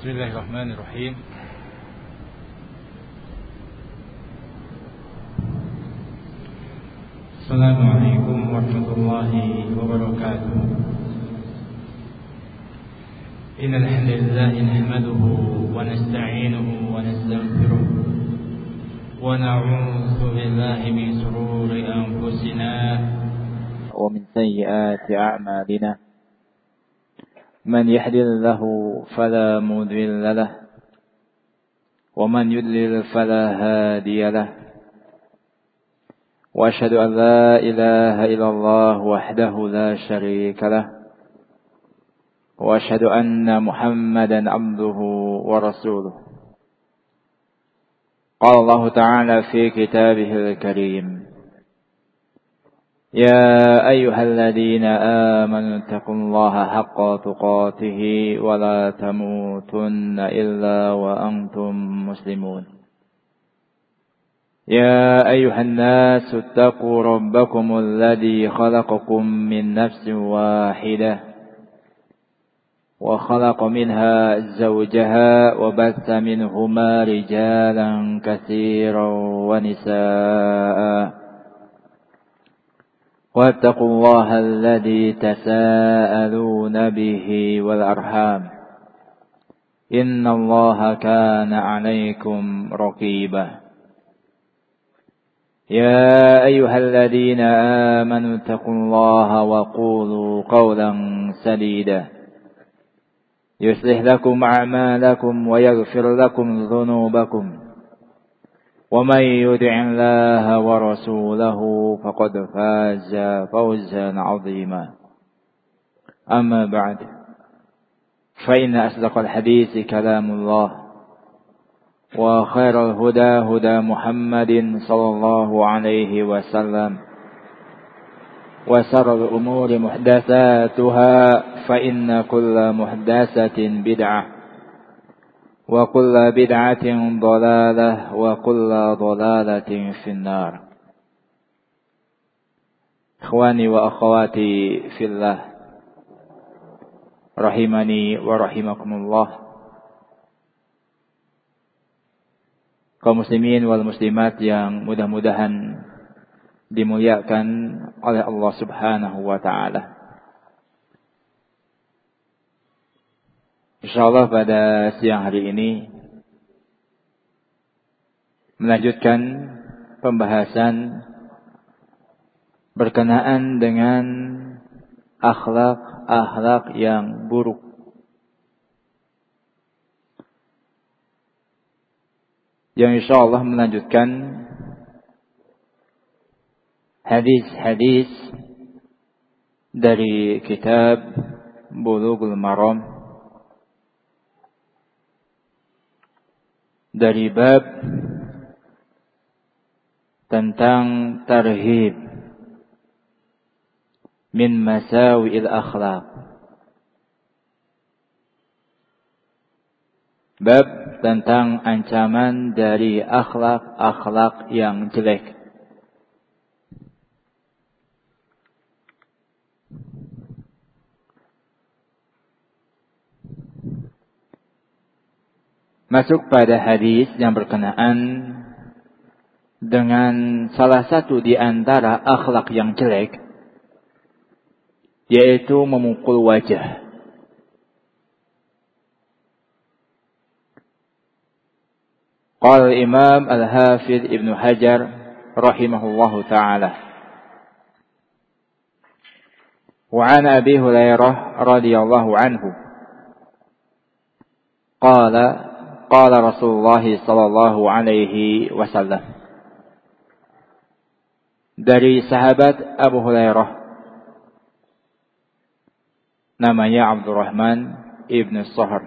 Bismillahirrahmanirrahim. Assalamualaikum warahmatullahi wabarakatuh. Innal hamdalillah nahmaduhu wa nasta'inuhu wa nastaghfiruh wa na'udzu billahi min shururi anfusina wa min sayyiati a'malina. من يهد الله فلا مضل له ومن يضلل فلا هادي له وأشهد أن لا إله إلا الله وحده لا شريك له وأشهد أن محمدا عبده ورسوله. قال الله تعالى في كتابه الكريم: يا أيها الذين آمنوا اتقوا الله حق تقاته ولا تموتن إلا وأنتم مسلمون. يا أيها الناس اتقوا ربكم الذي خلقكم من نفس واحدة وخلق منها زوجها وبث منهما رجالا كثيرا ونساء واتقوا الله الذي تساءلون به والأرحام إن الله كان عليكم رقيبا. يا أيها الذين آمنوا اتقوا الله وقولوا قولا سديدا يصلح لكم أعمالكم ويغفر لكم ذنوبكم ومن يطع الله ورسوله فقد فاز فوزا عظيما. أما بعد فإن أصدق الحديث كلام الله وخير الهدى هدى محمد صلى الله عليه وسلم وشر الأمور محدثاتها فإن كل محدثة بدعة وكل بدعة ضلالة وكل ضلالة في النار. إخواني وأخواتي في الله رحمني ورحمكم الله. Kaum muslimin wal muslimat yang mudah-mudahan dimuliakan oleh Allah Subhanahu wa taala. Insyaallah pada siang hari ini melanjutkan pembahasan berkenaan dengan akhlak yang buruk. Yang insyaallah melanjutkan hadis-hadis dari kitab Bulughul Maram dari bab tentang tarhib min masawi'il akhlaq. Bab tentang ancaman dari akhlak yang jelek. Masuk pada hadis yang berkenaan dengan salah satu di antara akhlak yang jelek, yaitu memukul wajah. Qala Imam Al-Hafidh Ibnu Hajar rahimahullahu ta'ala. Wa an Abi Hurairah radhiyallahu anhu qala Rasulullah sallallahu alaihi wasallam. Dari sahabat Abu Hurairah, namanya Abdurrahman ibn Sahr,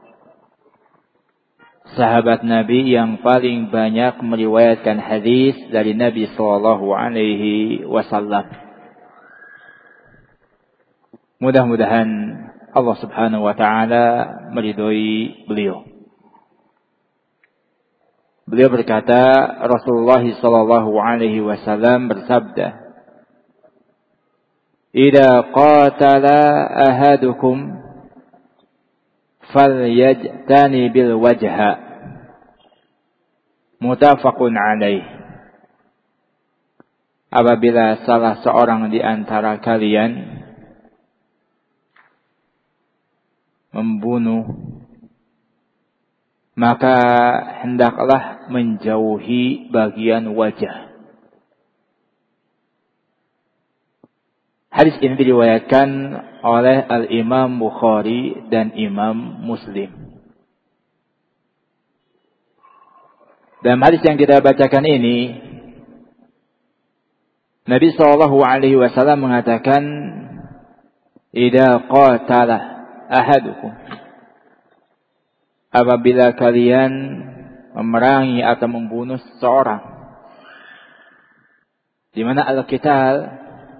sahabat Nabi yang paling banyak meriwayatkan hadis dari Nabi sallallahu alaihi wasallam. Mudah-mudahan Allah Subhanahu wa taala meridhoi beliau. Beliau berkata, Rasulullah sallallahu alaihi wasallam bersabda, "Idza qatala ahadukum falyajtanibil wajha. Muttafaqun alaih. Apabila salah seorang di antara kalian membunuh, maka hendaklah menjauhi bagian wajah. Hadis ini diriwayatkan oleh Al-Imam Bukhari dan Imam Muslim. Dalam hadis yang kita bacakan ini, Nabi SAW mengatakan, "Idza qatala ahadukum," apabila kalian memerangi atau membunuh seseorang. Di mana al-qital,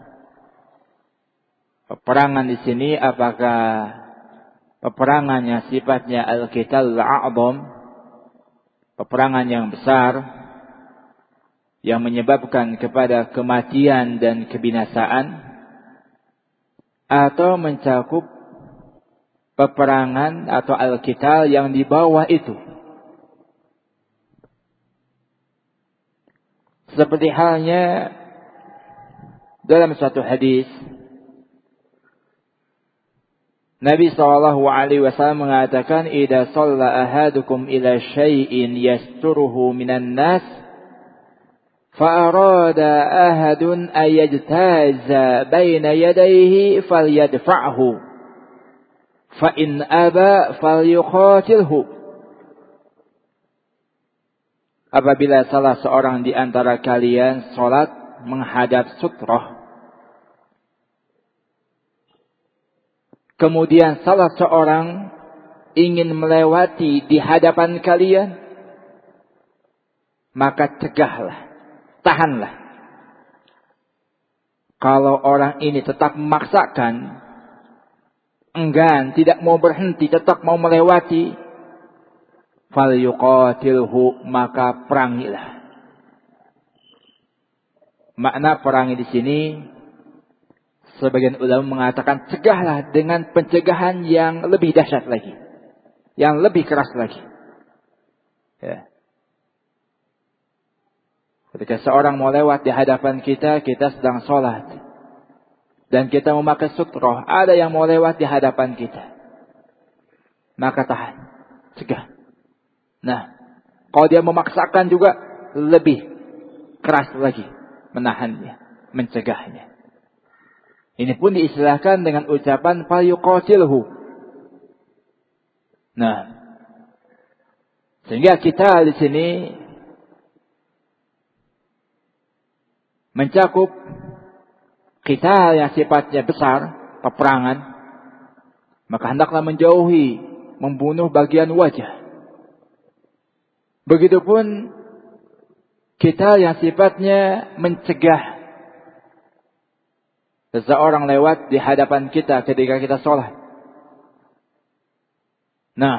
peperangan di sini, apakah peperangan yang sifatnya al-qital al-a'zam, peperangan yang besar yang menyebabkan kepada kematian dan kebinasaan, atau mencakup peperangan atau al-qital yang di bawah itu. Seperti halnya dalam suatu hadis, Nabi SAW mengatakan, "Idza shalla ahadukum ila syai'in yasturuhu minan nas, fa arada ahadun ayajtaza baina yadayhi falyadfa'hu, fa in aba falyuqatilhu." Apabila salah seorang di antara kalian salat menghadap sutrah, kemudian salah seorang ingin melewati di hadapan kalian, maka cegahlah, tahanlah. Kalau orang ini tetap memaksakan, enggan, tidak mau berhenti, tetap mau melewati, falyuqatilhu, maka perangilah. Makna perangi di sini, sebagian ulama mengatakan cegahlah dengan pencegahan yang lebih dahsyat lagi, yang lebih keras lagi. Ya. Ketika seorang mau lewat di hadapan kita, kita sedang sholat, dan kita memakai sutroh, ada yang mau lewat di hadapan kita, maka tahan, cegah. Nah, kalau dia memaksakan juga lebih keras lagi menahannya, mencegahnya. Ini pun diistilahkan dengan ucapan falyuqatilhu. Nah, sehingga kita di sini mencakup kita yang sifatnya besar, peperangan, maka hendaklah menjauhi, membunuh bagian wajah. Begitupun kita yang sifatnya mencegah seseorang lewat di hadapan kita ketika kita sholat. Nah,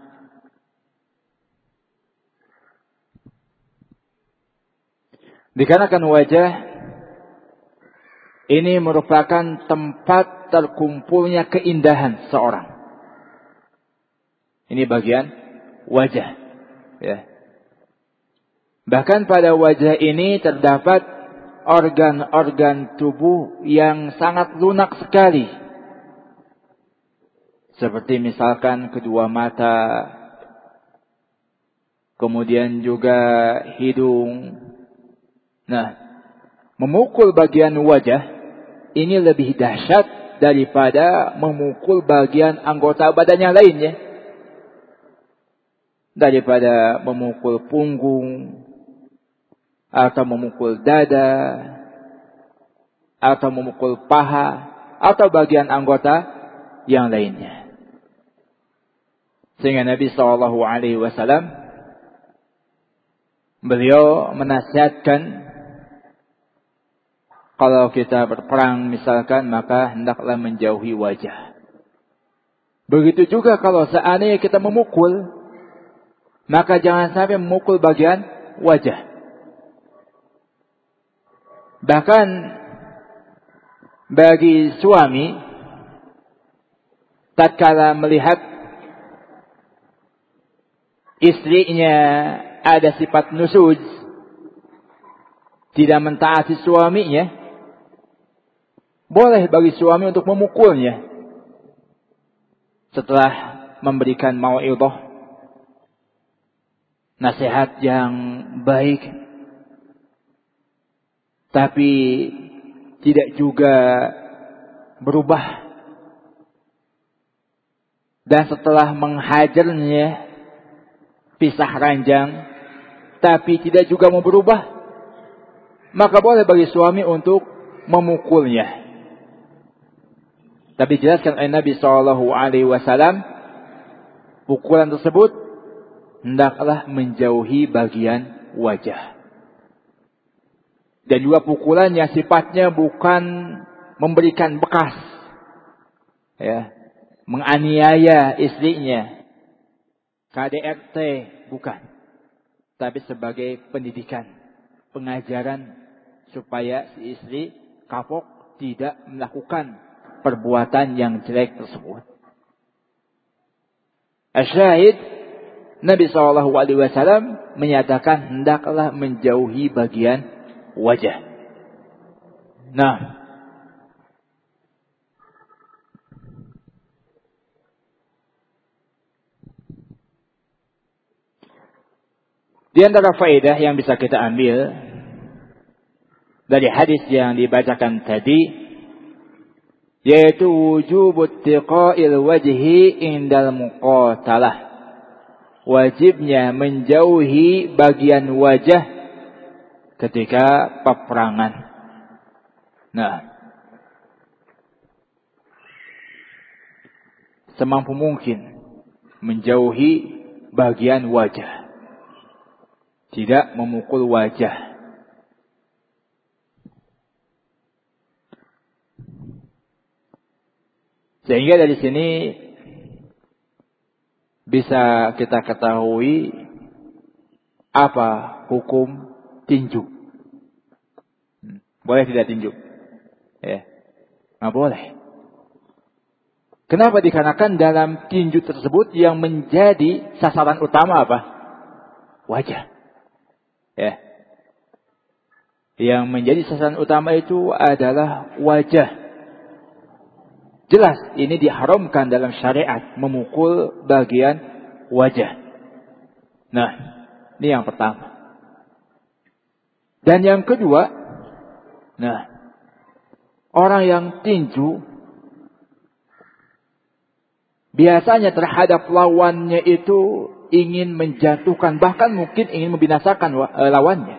dikarenakan wajah ini merupakan tempat terkumpulnya keindahan seorang. Ini bagian wajah. Ya. Bahkan pada wajah ini terdapat organ-organ tubuh yang sangat lunak sekali. Seperti misalkan kedua mata, kemudian juga hidung. Nah, memukul bagian wajah ini lebih dahsyat daripada memukul bagian anggota badan yang lainnya. Daripada memukul punggung, atau memukul dada, atau memukul paha, atau bagian anggota yang lainnya. Sehingga Nabi SAW, beliau menasihatkan, kalau kita berperang misalkan, maka hendaklah menjauhi wajah. Begitu juga kalau seandainya kita memukul, maka jangan sampai memukul bagian wajah. Bahkan bagi suami, tatkala melihat istrinya ada sifat nusuz, tidak mentaati suaminya, boleh bagi suami untuk memukulnya setelah memberikan mau'idhah, nasihat yang baik, tapi tidak juga berubah. Dan setelah menghajarnya pisah ranjang, tapi tidak juga mau berubah, maka boleh bagi suami untuk memukulnya. Tapi dijelaskan oleh Nabi SAW, pukulan tersebut hendaklah menjauhi bagian wajah. Dan juga pukulan yang sifatnya bukan memberikan bekas, ya, menganiaya istrinya, KDRT, bukan. Tapi sebagai pendidikan, pengajaran supaya si istri kapok tidak melakukan perbuatan yang jelek tersebut. Asyahid, Nabi SAW menyatakan hendaklah menjauhi bagian wajah. Nah, di antara faedah yang bisa kita ambil dari hadis yang dibacakan tadi, yaitu wujub tiqa'il wajhi indal muqatalah. Wajibnya menjauhi bagian wajah ketika peperangan. Nah, semampu mungkin menjauhi bagian wajah. Tidak memukul wajah. Sehingga dari sini bisa kita ketahui apa hukum tinju. Boleh tidak tinju? Ya, nggak boleh. Kenapa? Dikarenakan dalam tinju tersebut yang menjadi sasaran utama apa? Wajah. Ya. Yang menjadi sasaran utama itu adalah wajah. Jelas ini diharamkan dalam syariat, memukul bagian wajah. Nah, ini yang pertama. Dan yang kedua, nah, orang yang tinju biasanya terhadap lawannya itu ingin menjatuhkan, bahkan mungkin ingin membinasakan lawannya.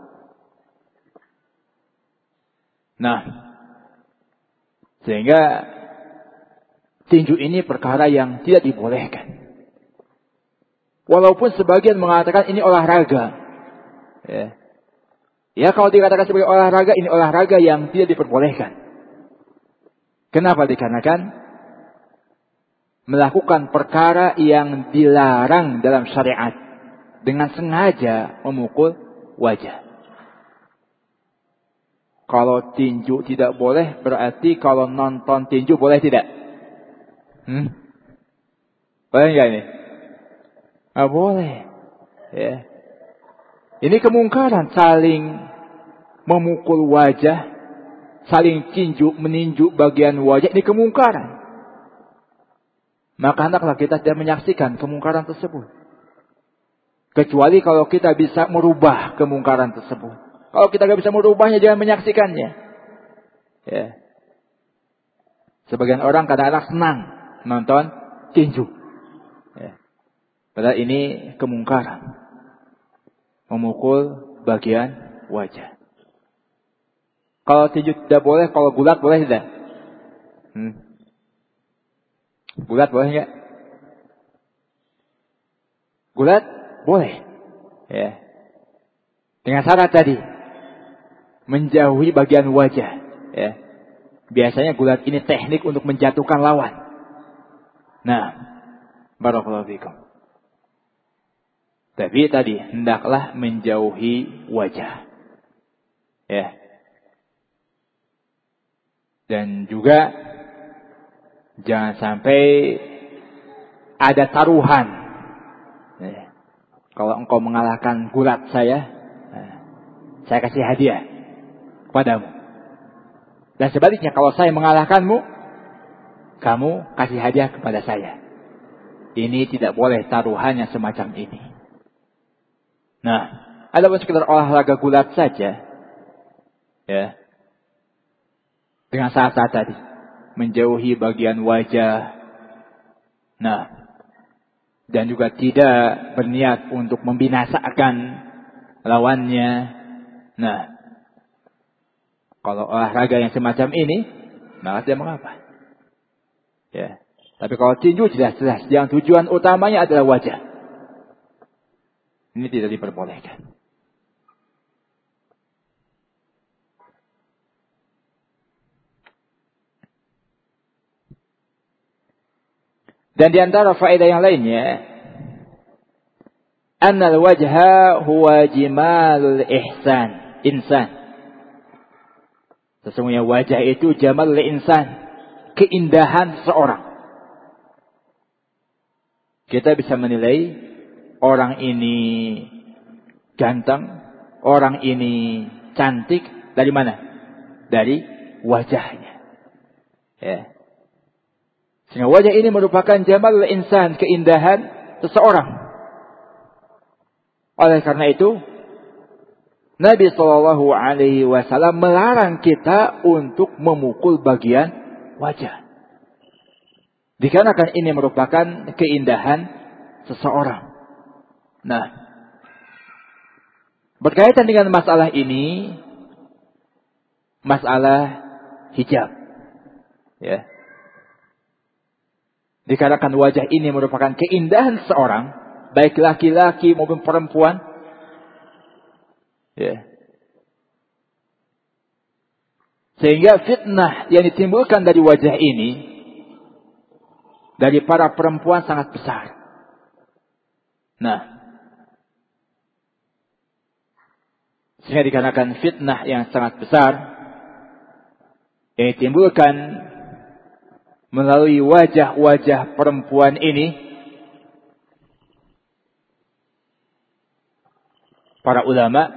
Nah, sehingga tinju ini perkara yang tidak dibolehkan. Walaupun sebagian mengatakan ini olahraga. Ya, kalau dikatakan sebagai olahraga, ini olahraga yang tidak diperbolehkan. Kenapa? Dikarenakan melakukan perkara yang dilarang dalam syariat dengan sengaja memukul wajah. Kalau tinju tidak boleh, berarti kalau nonton tinju boleh tidak? Boleh nggak ini? Ah, boleh. Ya. Ini kemungkaran saling memukul wajah, saling meninju bagian wajah. Ini kemungkaran. Maka hendaklah kita tidak menyaksikan kemungkaran tersebut. Kecuali kalau kita bisa merubah kemungkaran tersebut. Kalau kita tidak bisa merubahnya, jangan menyaksikannya. Ya. Sebagian orang kadang-kadang senang nonton tinju. Ya. Padahal ini kemungkaran. Memukul bagian wajah. Kalau tinju tidak boleh, kalau gulat boleh tidak? Gulat boleh enggak? Gulat boleh. Ya. Dengan syarat tadi, menjauhi bagian wajah. Ya. Biasanya gulat ini teknik untuk menjatuhkan lawan. Nah, barakallahu fikum. Tapi tadi hendaklah menjauhi wajah. Ya. Dan juga jangan sampai ada taruhan. Kalau engkau mengalahkan gulat saya kasih hadiah kepadamu. Dan sebaliknya, kalau saya mengalahkanmu, kamu kasih hadiah kepada saya. Ini tidak boleh taruhannya semacam ini. Nah, ada pun sekedar olahraga gulat saja, ya, dengan syarat tadi, menjauhi bagian wajah. Nah, dan juga tidak berniat untuk membinasakan lawannya. Nah, kalau olahraga yang semacam ini, maka tidak mengapa. Ya. Tapi kalau tinju jelas-jelas yang tujuan utamanya adalah wajah. Ini tidak diperbolehkan. Dan di antara faedah yang lainnya, annal wajha huwa jimalul insan. Sesungguhnya wajah itu jamalul insan, keindahan seorang. Kita bisa menilai orang ini ganteng, orang ini cantik dari mana? Dari wajahnya. Ya. Sehingga wajah ini merupakan jamalul insan, keindahan seseorang. Oleh karena itu, Nabi SAW melarang kita untuk memukul bagian wajah. Dikarenakan ini merupakan keindahan seseorang. Nah, berkaitan dengan masalah ini, masalah hijab. Ya. Dikarenakan wajah ini merupakan keindahan seseorang, baik laki-laki maupun perempuan. Ya. Sehingga fitnah yang ditimbulkan dari wajah ini, dari para perempuan sangat besar. Nah, sehingga dikarenakan fitnah yang sangat besar yang ditimbulkan melalui wajah-wajah perempuan ini, para ulama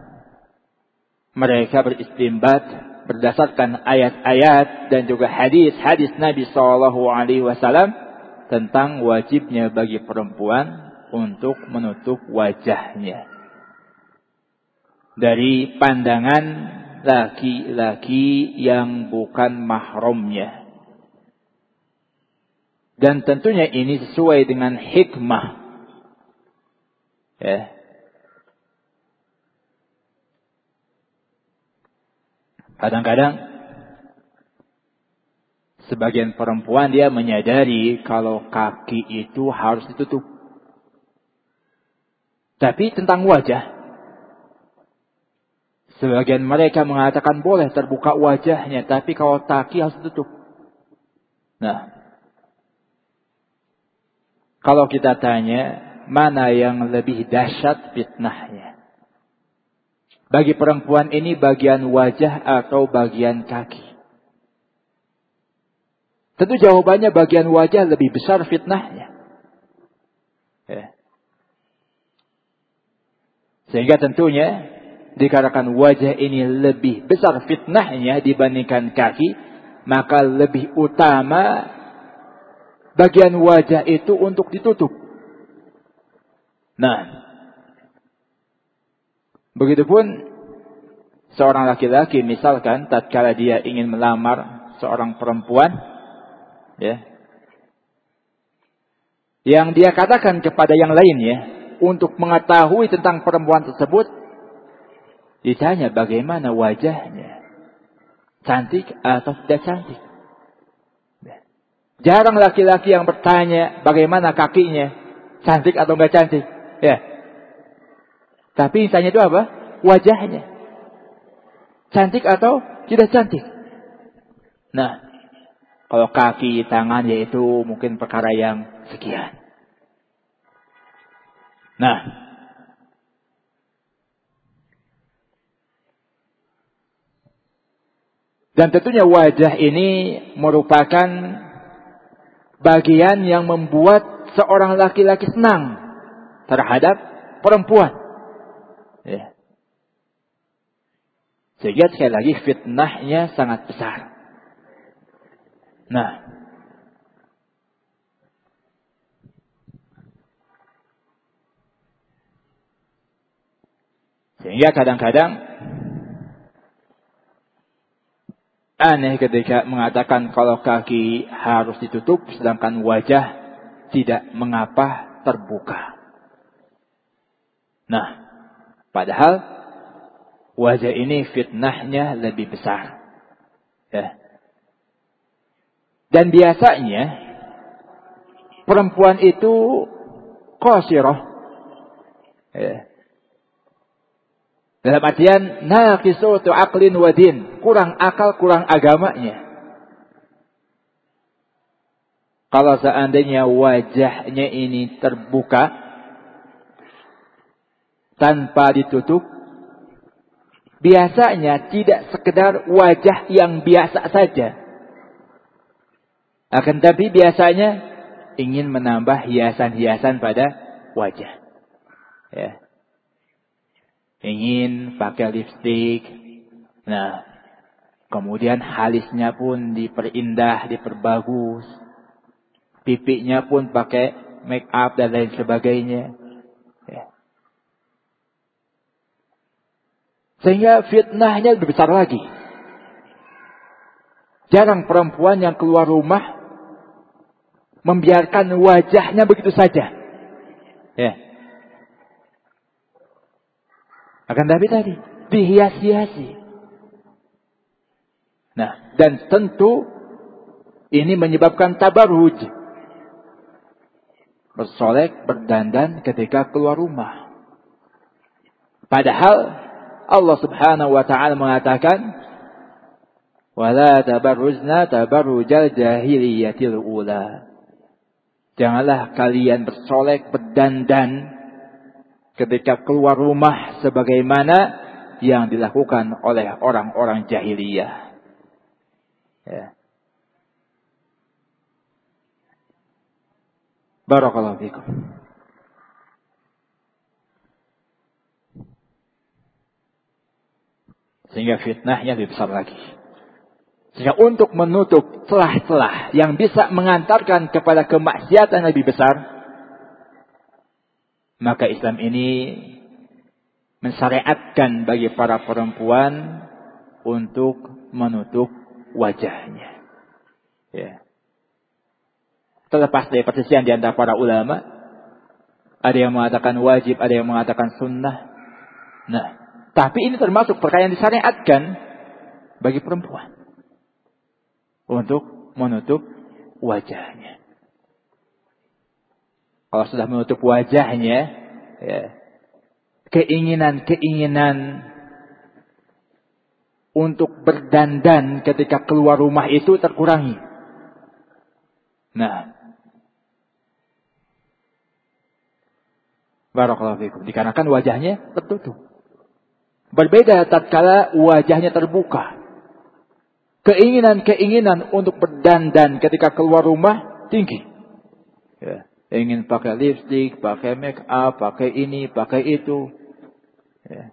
mereka beristinbat berdasarkan ayat-ayat dan juga hadis-hadis Nabi SAW tentang wajibnya bagi perempuan untuk menutup wajahnya dari pandangan laki-laki yang bukan mahramnya. Dan tentunya ini sesuai dengan hikmah. Ya. Kadang-kadang sebagian perempuan dia menyadari kalau kaki itu harus ditutup. Tapi tentang wajah, sebagian mereka mengatakan boleh terbuka wajahnya, tapi kalau kaki harus ditutup. Nah, kalau kita tanya, mana yang lebih dahsyat fitnahnya? Bagi perempuan ini bagian wajah atau bagian kaki? Tentu jawabannya bagian wajah lebih besar fitnahnya. Ya. Sehingga tentunya dikarenakan wajah ini lebih besar fitnahnya dibandingkan kaki, maka lebih utama bagian wajah itu untuk ditutup. Nah, begitupun seorang laki-laki misalkan tatkala dia ingin melamar seorang perempuan, ya, yang dia katakan kepada yang lainnya untuk mengetahui tentang perempuan tersebut, ditanya bagaimana wajahnya, cantik atau tidak cantik. Jarang laki-laki yang bertanya bagaimana kakinya, cantik atau tidak cantik. Ya. Tapi yang tanya itu apa? Wajahnya. Cantik atau tidak cantik. Nah, kalau kaki, tangan yaitu mungkin perkara yang sekian. Nah, dan tentunya wajah ini merupakan bagian yang membuat seorang laki-laki senang terhadap perempuan. Ya. Sehingga sekali lagi fitnahnya sangat besar. Nah, sehingga kadang-kadang aneh ketika mengatakan kalau kaki harus ditutup sedangkan wajah tidak mengapa terbuka. Nah, padahal wajah ini fitnahnya lebih besar. Ya. Dan biasanya perempuan itu qasirah. Ya. Dalam artian naqisatu aqlin wa din, kurang akal, kurang agamanya. Kalau seandainya wajahnya ini terbuka tanpa ditutup, biasanya tidak sekedar wajah yang biasa saja. Akan tapi biasanya ingin menambah hiasan-hiasan pada wajah. Ya. Ingin pakai lipstik. Nah, kemudian alisnya pun diperindah, diperbagus. Pipinya pun pakai make up dan lain sebagainya. Ya. Sehingga fitnahnya lebih besar lagi. Jarang perempuan yang keluar rumah membiarkan wajahnya begitu saja. Ya. Akan tapi tadi dihias-hiasi. Nah, dan tentu ini menyebabkan tabarruj. Bersolek, berdandan ketika keluar rumah. Padahal Allah Subhanahu wa taala mengatakan, "Wala tabarrujna tabarrujal jahiliyatil ula." Janganlah kalian bersolek, berdandan ketika keluar rumah sebagaimana yang dilakukan oleh orang-orang jahiliyah. Ya. Barakallahu fikum. Sehingga fitnahnya lebih besar lagi. Sehingga untuk menutup celah-celah yang bisa mengantarkan kepada kemaksiatan yang lebih besar, maka Islam ini mensyariatkan bagi para perempuan untuk menutup wajahnya. Ya. Terlepas dari perselisihan di antara para ulama, ada yang mengatakan wajib, ada yang mengatakan sunnah. Nah, tapi ini termasuk perkara yang disyariatkan bagi perempuan untuk menutup wajahnya. Kalau sudah menutup wajahnya, ya, keinginan untuk berdandan ketika keluar rumah itu terkurangi. Nah, barakallahu fikum. Dikarenakan wajahnya tertutup. Berbeda tatkala wajahnya terbuka. Keinginan untuk berdandan ketika keluar rumah tinggi. Ya. Ingin pakai lipstik, pakai make up, pakai ini, pakai itu. Ya.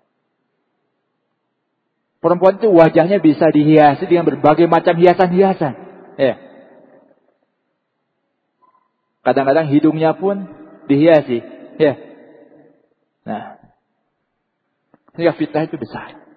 Perempuan itu wajahnya bisa dihiasi dengan berbagai macam hiasan-hiasan. Ya. Kadang-kadang hidungnya pun dihiasi. Ya. Nah, sehingga fitnah itu besar.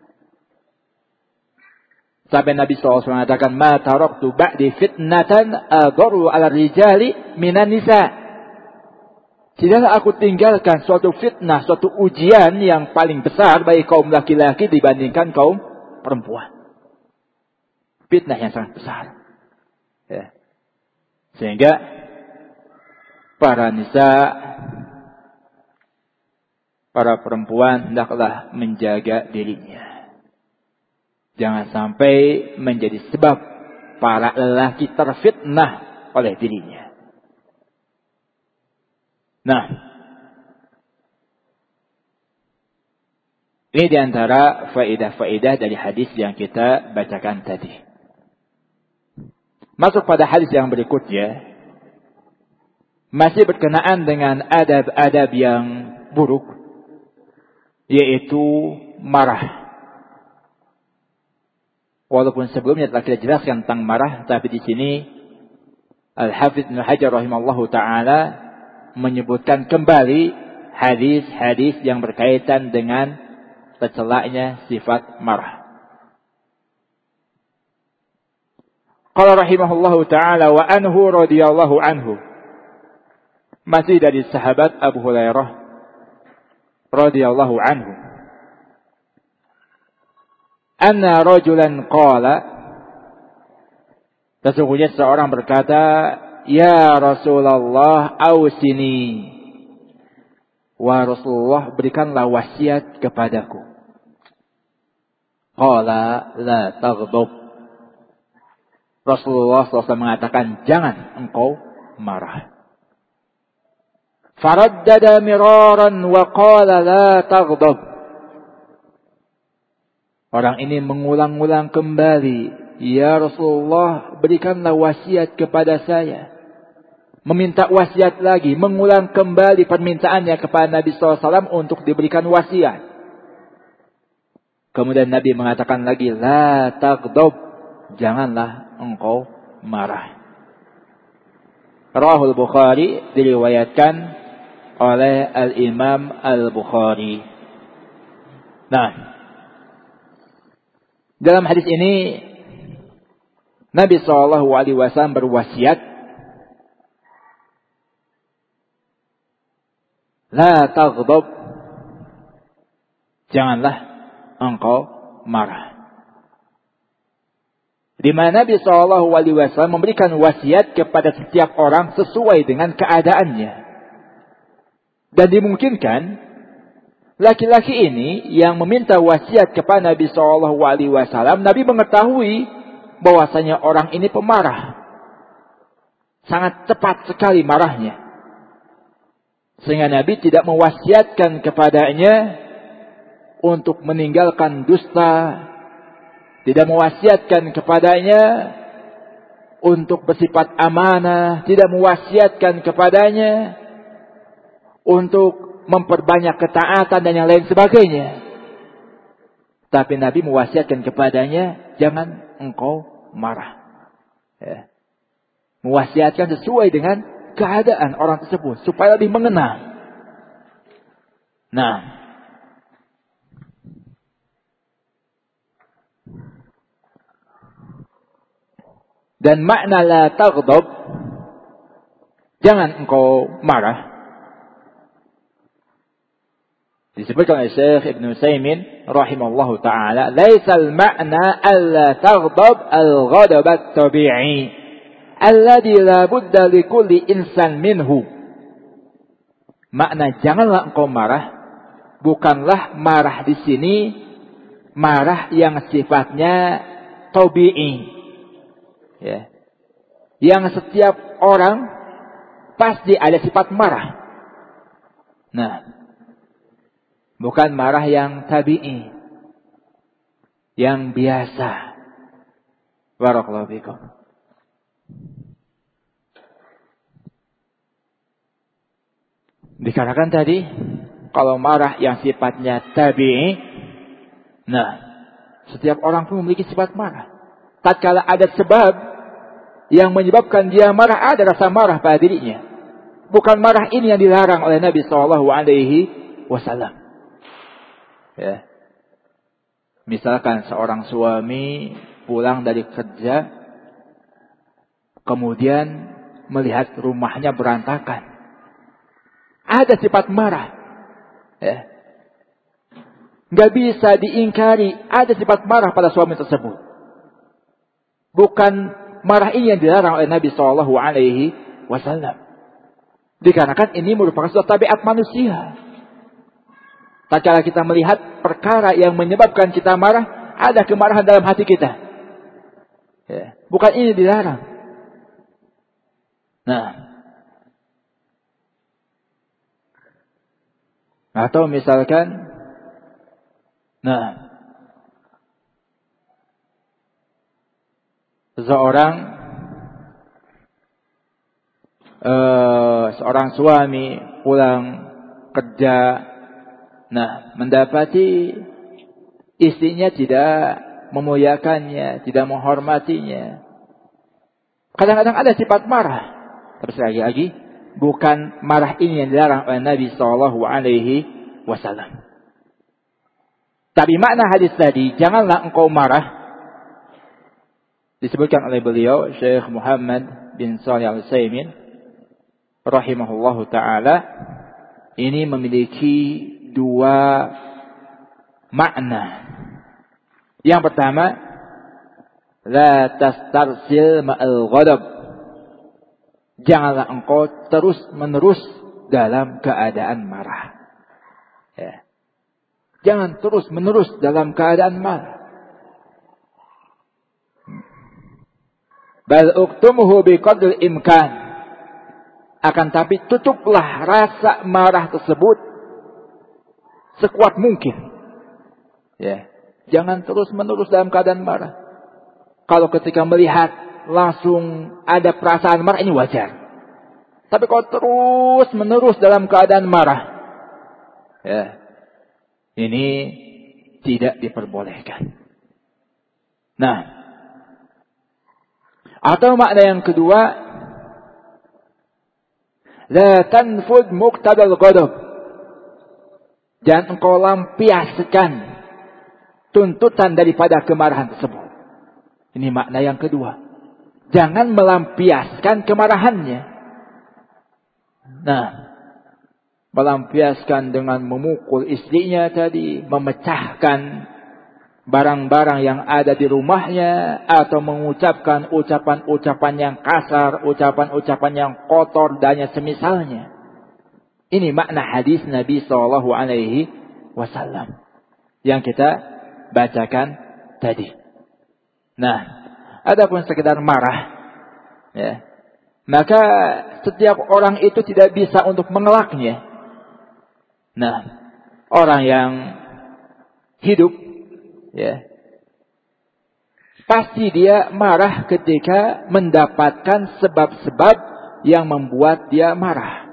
Sampai Nabi SAW mengatakan, "Ma taraktu ba'di fitnatan adharu 'ala rijali minan nisa." Tidaklah aku tinggalkan suatu fitnah, suatu ujian yang paling besar bagi kaum laki-laki dibandingkan kaum perempuan. Fitnah yang sangat besar. Ya. Sehingga para nisa, para perempuan hendaklah menjaga dirinya. Jangan sampai menjadi sebab para lelaki terfitnah oleh dirinya. Nah, ini diantara faedah-faedah dari hadis yang kita bacakan tadi. Masuk pada hadis yang berikutnya. Masih berkenaan dengan adab-adab yang buruk. yaitu marah. Walaupun sebelumnya telah kita jelaskan tentang marah, tapi di sini Al-Hafidz Ibnu Hajar rahimallahu taala menyebutkan kembali hadis-hadis yang berkaitan dengan tercelanya sifat marah. Qala rahimahullahu taala wa anhu radhiyallahu anhu. Masih dari sahabat Abu Hurairah radhiyallahu anhu. Anna rajulan qala, sesungguhnya seorang berkata, ya Rasulullah ausini, wa Rasulullah berikanlah wasiat kepadaku. Qala la taghdab, Rasulullah SAW mengatakan jangan engkau marah. Faraddada miraran wa qala la taghdab, orang ini mengulang-ulang kembali, ya Rasulullah berikanlah wasiat kepada saya. Meminta wasiat lagi, mengulang kembali permintaannya kepada Nabi SAW untuk diberikan wasiat. Kemudian Nabi mengatakan lagi, la taghdab, janganlah engkau marah. Rawahul Bukhari, diriwayatkan oleh Al-Imam Al-Bukhari. Nah, dalam hadis ini Nabi SAW berwasiat, la taghdab, janganlah engkau marah. Di mana Nabi SAW memberikan wasiat kepada setiap orang sesuai dengan keadaannya. Dan dimungkinkan laki-laki ini yang meminta wasiat kepada Nabi SAW, Nabi mengetahui bahwasanya orang ini pemarah. Sangat cepat sekali marahnya. Sehingga Nabi tidak mewasiatkan kepadanya untuk meninggalkan dusta. Tidak mewasiatkan kepadanya untuk bersifat amanah. Tidak mewasiatkan kepadanya untuk memperbanyak ketaatan dan yang lain sebagainya. Tapi Nabi mewasiatkan kepadanya, jangan engkau marah. Ya. Mewasiatkan sesuai dengan keadaan orang tersebut, supaya lebih mengenal. Nah, dan makna la taghdab, jangan engkau marah, disebutkan oleh Syekh Ibn Utsaimin rahimahullahu taala, laisal ma'na alla taghdab al-ghadab at-tabi'i alladhi la budda li kulli insan minhu. Makna janganlah engkau marah, bukanlah marah di sini marah yang sifatnya tabi'i, ya, yang setiap orang pasti ada sifat marah. Nah, bukan marah yang tabi'i, yang biasa. Barakallahu fikum. Dikatakan tadi, kalau marah yang sifatnya tabi'i, nah, setiap orang pun memiliki sifat marah. Tatkala ada sebab yang menyebabkan dia marah, ada rasa marah pada dirinya. Bukan marah ini yang dilarang oleh Nabi SAW. Ya. Misalkan seorang suami pulang dari kerja, kemudian melihat rumahnya berantakan, ada sifat marah. Ya. Gak bisa diingkari, ada sifat marah pada suami tersebut. Bukan marah ini yang dilarang oleh Nabi SAW. Dikarenakan ini merupakan suatu tabiat manusia. Tatkala kita melihat perkara yang menyebabkan kita marah, ada kemarahan dalam hati kita. Ya. Bukan ini dilarang. Nah, atau misalkan, nah, seorang suami pulang kerja, Nah, mendapati istrinya tidak memuliakannya, tidak menghormatinya. Kadang-kadang ada sifat marah. Tapi lagi-lagi, bukan marah ini yang dilarang oleh Nabi SAW. Tapi makna hadis tadi, janganlah engkau marah. Disebutkan oleh beliau, Syekh Muhammad bin Shalih Al-Utsaimin rahimahullahu ta'ala. Ini memiliki dua makna. Yang pertama, la tastarsil ma'al ghadab. Janganlah engkau terus menerus dalam keadaan marah. Ya. Jangan terus menerus dalam keadaan marah. Bal uktumuhu biqadril imkan. Akan tapi tutuplah rasa marah tersebut sekuat mungkin. Ya. Jangan terus menerus dalam keadaan marah. Kalau ketika melihat langsung ada perasaan marah, ini wajar. Tapi kalau terus menerus dalam keadaan marah, ya, ini tidak diperbolehkan. Nah, atau makna yang kedua, la tanfud muqtadal ghadab. Jangan engkau lampiaskan tuntutan daripada kemarahan tersebut. Ini makna yang kedua. Jangan melampiaskan kemarahannya. Nah, melampiaskan dengan memukul istrinya tadi, memecahkan barang-barang yang ada di rumahnya, atau mengucapkan ucapan-ucapan yang kasar, ucapan-ucapan yang kotor dan semisalnya. Ini makna hadis Nabi SAW yang kita bacakan tadi. Nah, adapun sekedar marah, ya, maka setiap orang itu tidak bisa untuk mengelaknya. Nah, orang yang hidup, ya, pasti dia marah ketika mendapatkan sebab-sebab yang membuat dia marah.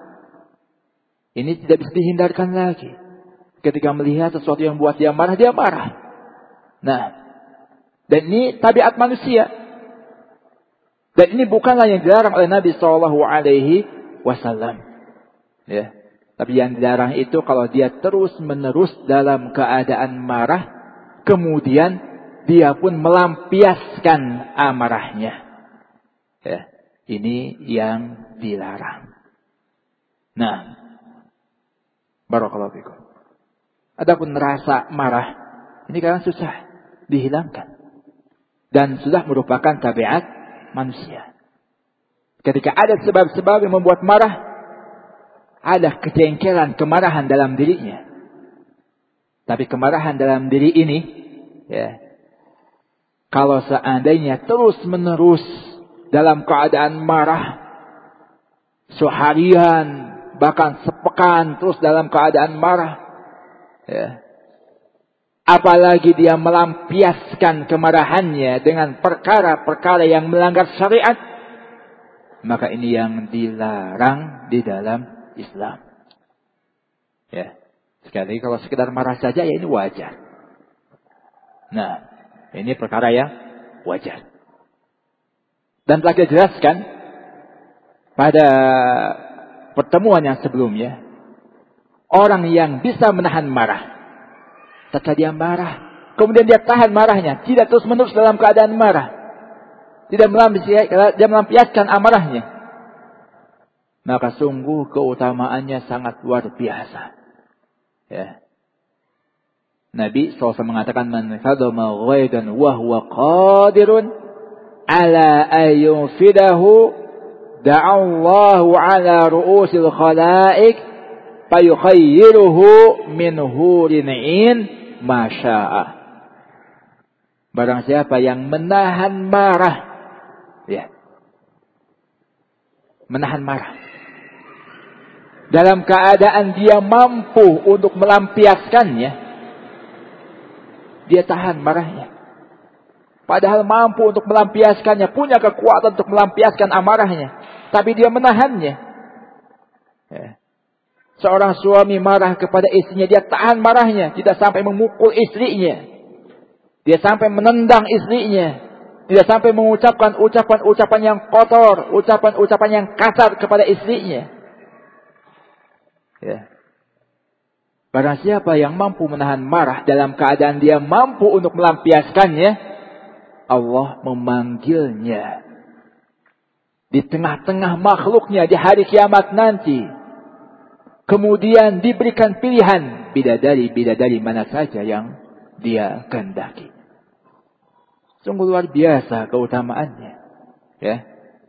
Ini tidak bisa dihindarkan lagi. Ketika melihat sesuatu yang membuat dia marah, dia marah. Nah, dan ini tabiat manusia. Dan ini bukanlah yang dilarang oleh Nabi SAW. Ya. Tapi yang dilarang itu kalau dia terus menerus dalam keadaan marah, kemudian dia pun melampiaskan amarahnya. Ya. Ini yang dilarang. Nah, barakallahu fikum. Adapun rasa marah, ini kadang susah dihilangkan. Dan sudah merupakan tabiat manusia. Ketika ada sebab-sebab yang membuat marah, ada kejengkelan, kemarahan dalam dirinya. Tapi kemarahan dalam diri ini, ya, kalau seandainya terus-menerus dalam keadaan marah, seharian, bahkan sepekan terus dalam keadaan marah, ya, apalagi dia melampiaskan kemarahannya dengan perkara-perkara yang melanggar syariat, maka ini yang dilarang di dalam Islam. Ya, sekali kalau sekedar marah saja, ya ini wajar. Nah, ini perkara yang wajar. Dan telah dijelaskan pada pertemuan yang sebelumnya, orang yang bisa menahan marah, ketika dia marah, kemudian dia tahan marahnya, tidak terus menerus dalam keadaan marah, tidak melampiaskan amarahnya, maka sungguh keutamaannya sangat luar biasa. Ya. Nabi SAW mengatakan, man kadhama ghaidan wa huwa qadirun ala ayyunfidahu da'allahu ala ru'usil khalaik fayukhayyiruhu min hurin'in masya'a. Barang siapa yang menahan marah, ya, menahan marah, dalam keadaan dia mampu untuk melampiaskannya, dia tahan marahnya. Padahal mampu untuk melampiaskannya, punya kekuatan untuk melampiaskan amarahnya, tapi dia menahannya. Ya. Seorang suami marah kepada istrinya, dia tahan marahnya, tidak sampai memukul istrinya. Dia sampai menendang istrinya. Tidak sampai mengucapkan ucapan-ucapan yang kotor, ucapan-ucapan yang kasar kepada istrinya. Ya. Barang siapa yang mampu menahan marah dalam keadaan dia mampu untuk melampiaskannya, Allah memanggilnya di tengah-tengah makhluknya di hari kiamat nanti. Kemudian diberikan pilihan bidadari-bidadari mana saja yang dia kehendaki. Sungguh luar biasa keutamaannya. Ya.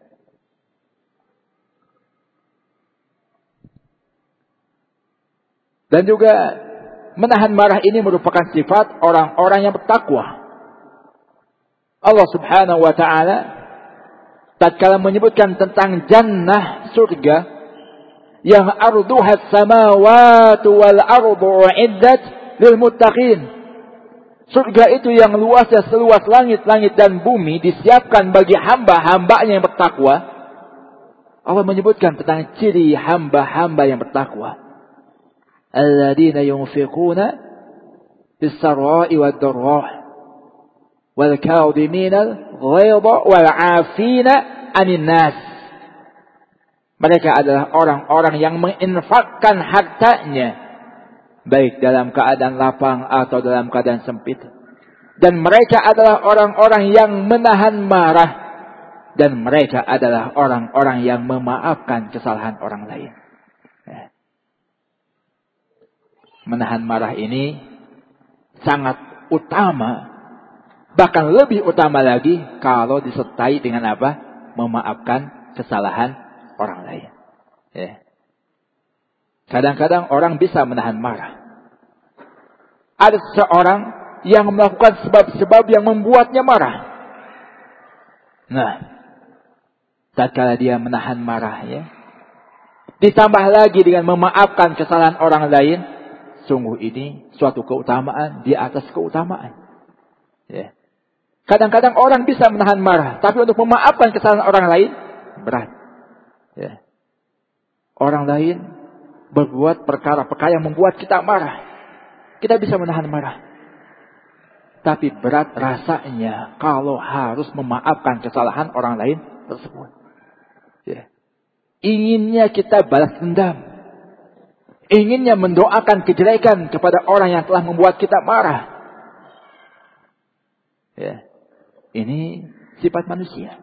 Dan juga menahan marah ini merupakan sifat orang-orang yang bertakwa. Allah Subhanahu wa taala tatkala menyebutkan tentang jannah, surga yang arduha as-samawati wal ardu uiddat lil muttaqin. Surga itu yang luasnya seluas langit-langit dan bumi disiapkan bagi hamba-hambanya yang bertakwa. Allah menyebutkan tentang ciri hamba-hamba yang bertakwa. Alladzina yunfiquna bis-sarra'i wad-dharra' wal kadhimina al-ghayza wal 'afina 'anil nas. Mereka adalah orang-orang yang menginfakkan hartanya baik dalam keadaan lapang atau dalam keadaan sempit. Dan mereka adalah orang-orang yang menahan marah. Dan mereka adalah orang-orang yang memaafkan kesalahan orang lain. Menahan marah ini sangat utama. Bahkan lebih utama lagi kalau disertai dengan apa? Memaafkan kesalahan orang lain. Kadang-kadang orang bisa menahan marah. Ada seseorang yang melakukan sebab-sebab yang membuatnya marah. Nah, tatkala dia menahan marah, ya, ditambah lagi dengan memaafkan kesalahan orang lain, sungguh ini suatu keutamaan di atas keutamaan. Ya. Kadang-kadang orang bisa menahan marah, tapi untuk memaafkan kesalahan orang lain berat. Ya. Orang lain berbuat perkara-perkara yang membuat kita marah. Kita bisa menahan marah. Tapi berat rasanya kalau harus memaafkan kesalahan orang lain tersebut. Ya. Inginnya kita balas dendam. Inginnya mendoakan kejelekan kepada orang yang telah membuat kita marah. Ya. Ini sifat manusia.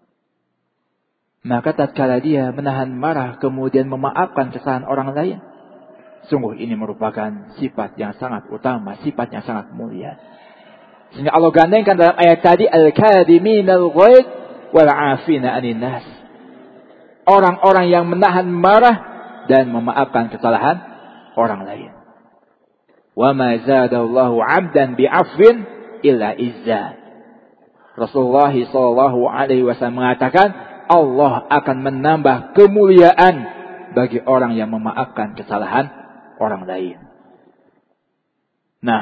Maka tatkala dia menahan marah kemudian memaafkan kesalahan orang lain, sungguh ini merupakan sifat yang sangat utama, sifat yang sangat mulia. Sehingga Allah gandengkan dalam ayat tadi al-kadhiminal ghaid wal 'afina 'anil nas. Orang-orang yang menahan marah dan memaafkan kesalahan orang lain. Wa ma zadallahu 'abdan bi'afwin illa izza. Rasulullah sallallahu alaihi wasallam mengatakan Allah akan menambah kemuliaan bagi orang yang memaafkan kesalahan orang lain. Nah,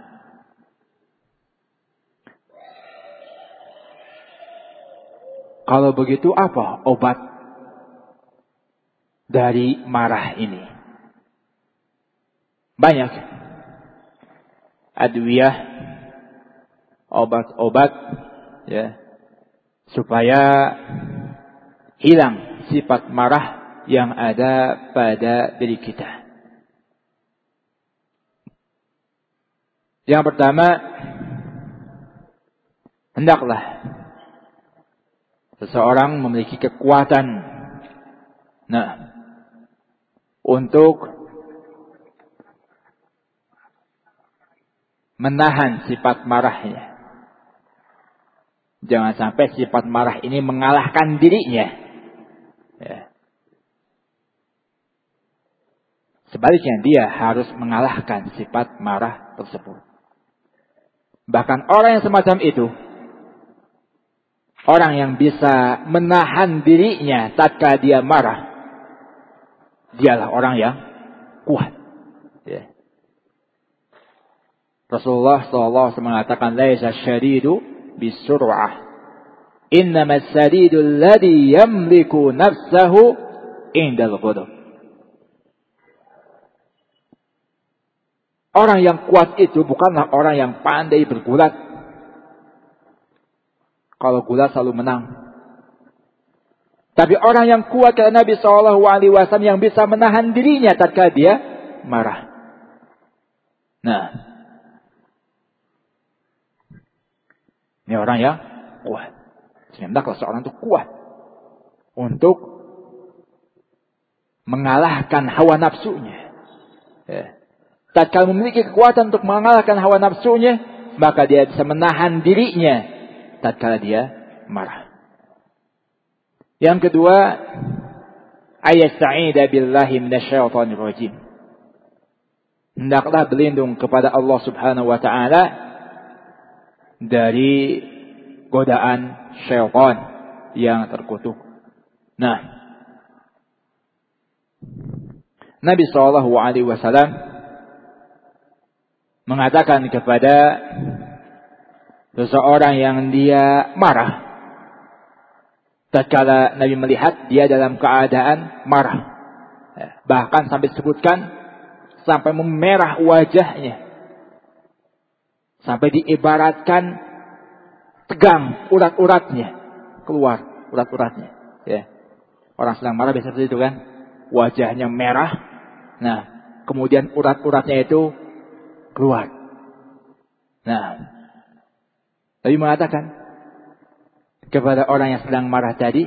kalau begitu apa obat dari marah ini? Banyak. Adwiyah, obat-obat, ya, supaya hilang sifat marah yang ada pada diri kita. Yang pertama, hendaklah seseorang memiliki kekuatan untuk menahan sifat marahnya. Jangan sampai sifat marah ini mengalahkan dirinya. Ya. Sebaliknya dia harus mengalahkan sifat marah tersebut. Bahkan orang yang semacam itu, orang yang bisa menahan dirinya tatkala dia marah, dialah orang yang kuat. Ya. Rasulullah SAW mengatakan, "Laisa syadidu bisur'ah. Innama as-sadidu alladhi yamliku nafsahu indal ghadab." Orang yang kuat itu bukanlah orang yang pandai bergulat. Kalau gulat selalu menang. Tapi orang yang kuat kata Nabi SAW yang bisa menahan dirinya tatkala dia marah. Nah, ini orang yang kuat. Hendaklah seorang itu kuat untuk mengalahkan hawa nafsunya. Ya. Tatkala memiliki kekuatan untuk mengalahkan hawa nafsunya, maka dia bisa menahan dirinya tatkala dia marah. Yang kedua, ayasta'ida billahi minasyaitonir rajim. Hendaklah berlindung kepada Allah Subhanahu wa taala dari godaan syaitan yang terkutuk. Nah, Nabi SAW mengatakan kepada seseorang yang dia marah, tatkala Nabi melihat dia dalam keadaan marah, bahkan sampai disebutkan sampai memerah wajahnya, sampai diibaratkan tegang urat-uratnya keluar, urat-uratnya. Ya. Orang sedang marah biasa seperti itu kan, wajahnya merah, nah kemudian urat-uratnya itu keluar. Nah, Nabi mengatakan kepada orang yang sedang marah tadi,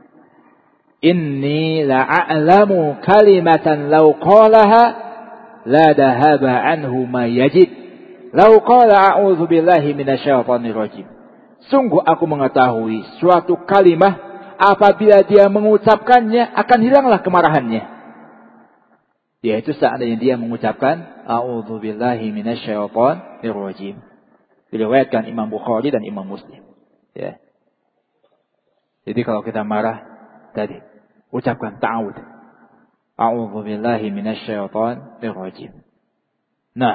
inni la'alamu kalimatan law qalaha la dahaba anhu ma yajid law qala a'udzu billahi minasyaitonir rajim. Sungguh aku mengetahui suatu kalimat apabila dia mengucapkannya akan hilanglah kemarahannya. Yaitu seandainya dia mengucapkan a'udzu billahi minasyaitonir rajim. Diriwayatkan Imam Bukhari dan Imam Muslim. Ya. Jadi kalau kita marah tadi, ucapkan ta'awud. A'udzu billahi minasyaitonir rajim. Nah,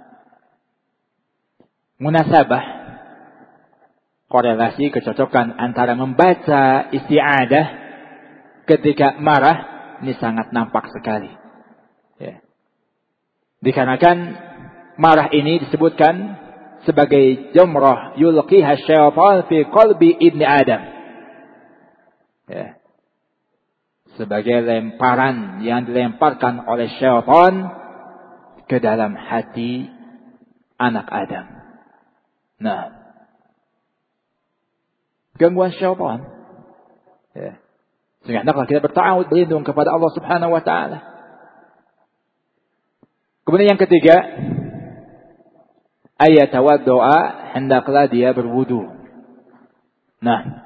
munasabah, korelasi kecocokan antara membaca isti'adah ketika marah ini sangat nampak sekali. Ya. Dikarenakan marah ini disebutkan sebagai jamrah yulqiha syaitan fi qalbi ibni Adam. Ya. Sebagai lemparan yang dilemparkan oleh syaitan ke dalam hati anak Adam. Nah, gangguan syaitan. Ya. Sehingga hendaklah kita berta'awud, berlindung kepada Allah Subhanahu wa taala. Kemudian yang ketiga, ayat tawaddu'a, hendaklah dia berwudu. Nah,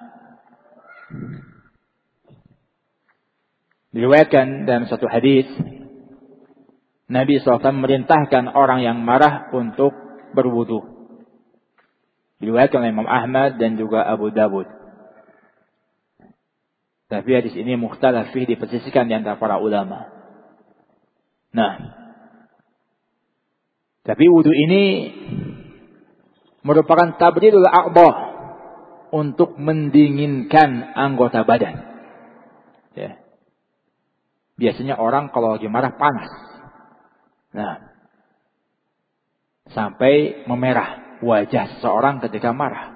diriwayatkan dalam satu hadis, Nabi SAW memerintahkan orang yang marah untuk berwudu. Diriwayatkan oleh Imam Ahmad dan juga Abu Dawud. Tapi hadis ini mukhtalaf fihi, dipersisikan di antara para ulama. Nah, tapi wudu ini merupakan tabridul a'dha, untuk mendinginkan anggota badan. Ya. Biasanya orang kalau lagi marah panas. Nah, sampai memerah wajah seseorang ketika marah.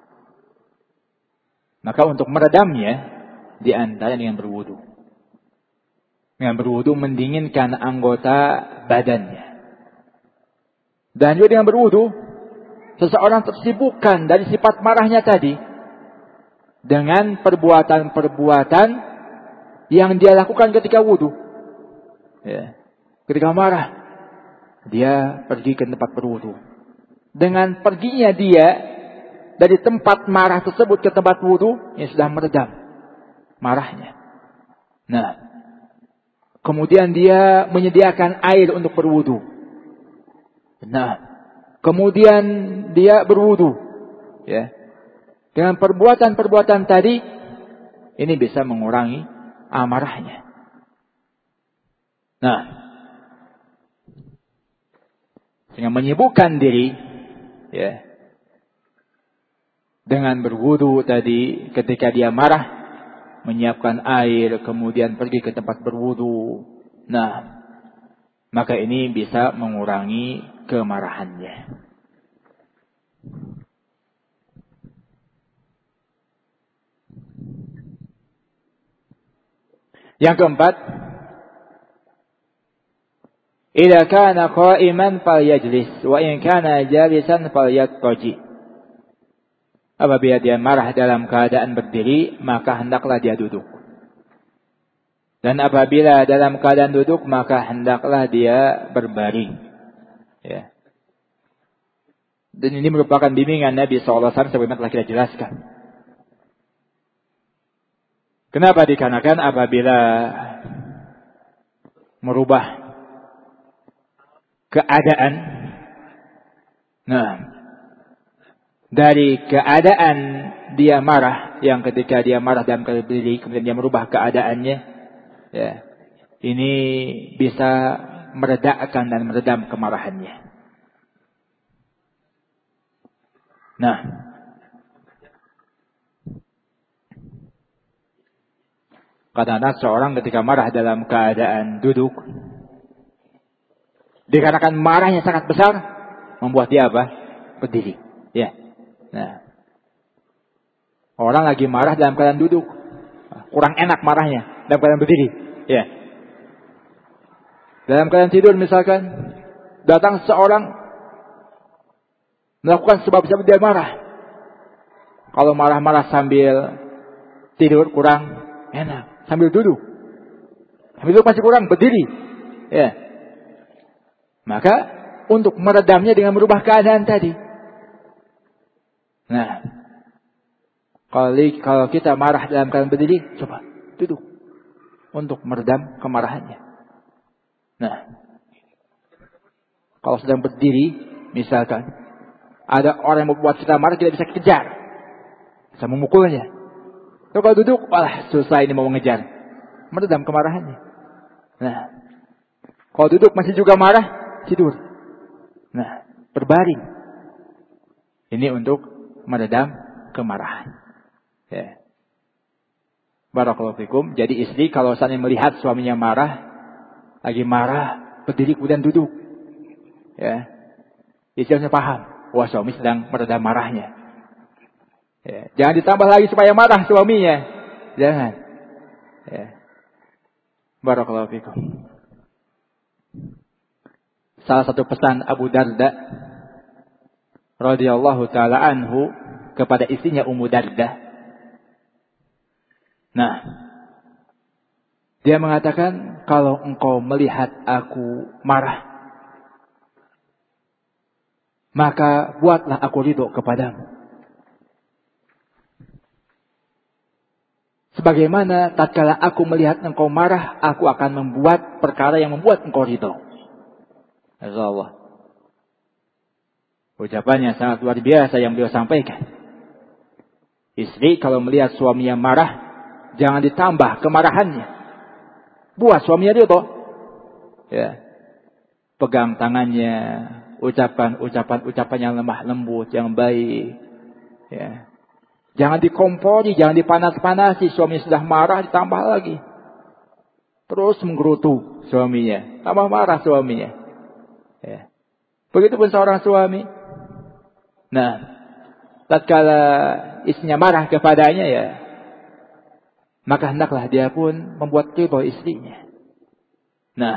Maka untuk meredamnya, di antara dengan berwudu. Dengan berwudu mendinginkan anggota badannya. Dan juga dengan berwudu, seseorang tersibukkan dari sifat marahnya tadi dengan perbuatan-perbuatan yang dia lakukan ketika wudu. Ya. Ketika marah, dia pergi ke tempat berwudu. Dengan perginya dia dari tempat marah tersebut ke tempat wudu, yang sudah meredam marahnya. Nah, kemudian dia menyediakan air untuk berwudu. Nah, kemudian dia berwudu. Ya. Dengan perbuatan-perbuatan tadi, ini bisa mengurangi amarahnya. Nah, sehingga menyibukkan diri, ya, dengan berwudu tadi ketika dia marah, menyiapkan air, kemudian pergi ke tempat berwudu. Nah, maka ini bisa mengurangi kemarahannya. Yang keempat, idza kana qa'iman falyajlis wa in kana jalisan falyattaji. Apabila dia marah dalam keadaan berdiri, maka hendaklah dia duduk. Dan apabila dalam keadaan duduk, maka hendaklah dia berbaring. Ya. Dan ini merupakan bimbingan Nabi SAW sebagaimana telah kita jelaskan. Kenapa? Dikarenakan apabila merubah keadaan, dari keadaan dia marah, yang ketika dia marah dalam keadaan berdiri, kemudian dia merubah keadaannya, ya, ini bisa meredakan dan meredam kemarahannya. Nah, kadang-kadang seorang ketika marah dalam keadaan duduk, dikarenakan marahnya sangat besar, membuat dia apa? Berdiri. Ya. Nah, orang lagi marah dalam keadaan duduk, kurang enak marahnya dalam keadaan berdiri. Ya. Dalam keadaan tidur misalkan, datang seorang melakukan sebab-sebab dia marah. Kalau marah-marah sambil tidur kurang enak, sambil duduk. Sambil duduk masih kurang, berdiri. Ya. Maka untuk meredamnya dengan merubah keadaan tadi. Nah, kalau kita marah dalam keadaan berdiri, coba duduk untuk meredam kemarahannya. Nah, kalau sedang berdiri, misalkan ada orang yang membuat kita marah, kita bisa kejar, bisa memukulnya. Kalau duduk, susah ini mau mengejar, meredam kemarahannya. Nah, kalau duduk masih juga marah, tidur. Nah, berbaring. Ini untuk meredam kemarahan. Ya. Barakallahu fikum. Jadi istri kalau seandainya melihat suaminya marah, lagi marah, berdiri kemudian duduk, ya, istri harus paham, wah suami sedang meredam marahnya. Ya. Jangan ditambah lagi supaya marah suaminya. Jangan. Ya. Barakallahu fikum. Salah satu pesan Abu Darda radhiyallahu taala anhu kepada istrinya Ummu Darda. Nah, dia mengatakan, kalau engkau melihat aku marah, maka buatlah aku ridho kepadamu. Sebagaimana tatkala aku melihat engkau marah, aku akan membuat perkara yang membuat engkau ridho. Insyaallah. Ucapannya sangat luar biasa yang beliau sampaikan. Istri kalau melihat suaminya marah, jangan ditambah kemarahannya. Buat suaminya ridho. Ya. Pegang tangannya, ucapan yang lemah lembut, yang baik. Ya. Jangan dikompori, jangan dipanas-panasi. Suami sudah marah, ditambah lagi. Terus menggerutu suaminya. Tambah marah suaminya. Ya. Begitupun seorang suami. Nah, tatkala istrinya marah kepadanya, ya, maka hendaklah dia pun membuat ridho istrinya. Nah,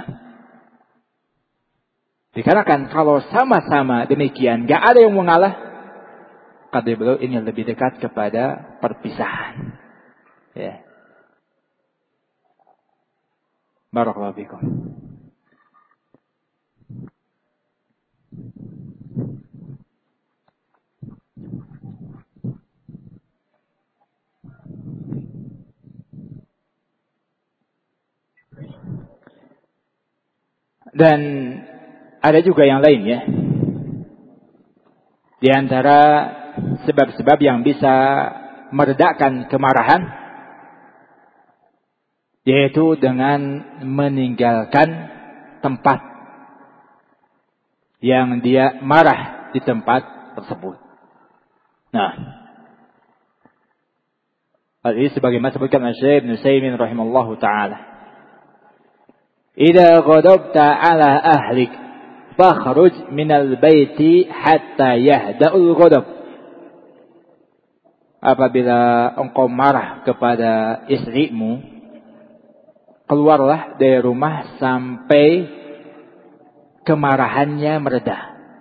dikarenakan kalau sama-sama demikian, gak ada yang mengalah, kata beliau ini lebih dekat kepada perpisahan. Ya. Barakallahu fikum. Dan ada juga yang lain, ya. Di antara sebab-sebab yang bisa meredakan kemarahan, yaitu dengan meninggalkan tempat yang dia marah di tempat tersebut. Nah, hal ini sebagaimana disebutkan oleh Syekh Ibnu Utsaimin rahimallahu taala. idza ghadabta ala ahlik fakhruj minal baiti hatta yahda'ul ghadab. Apabila engkau marah kepada istrimu, keluarlah dari rumah sampai kemarahannya mereda.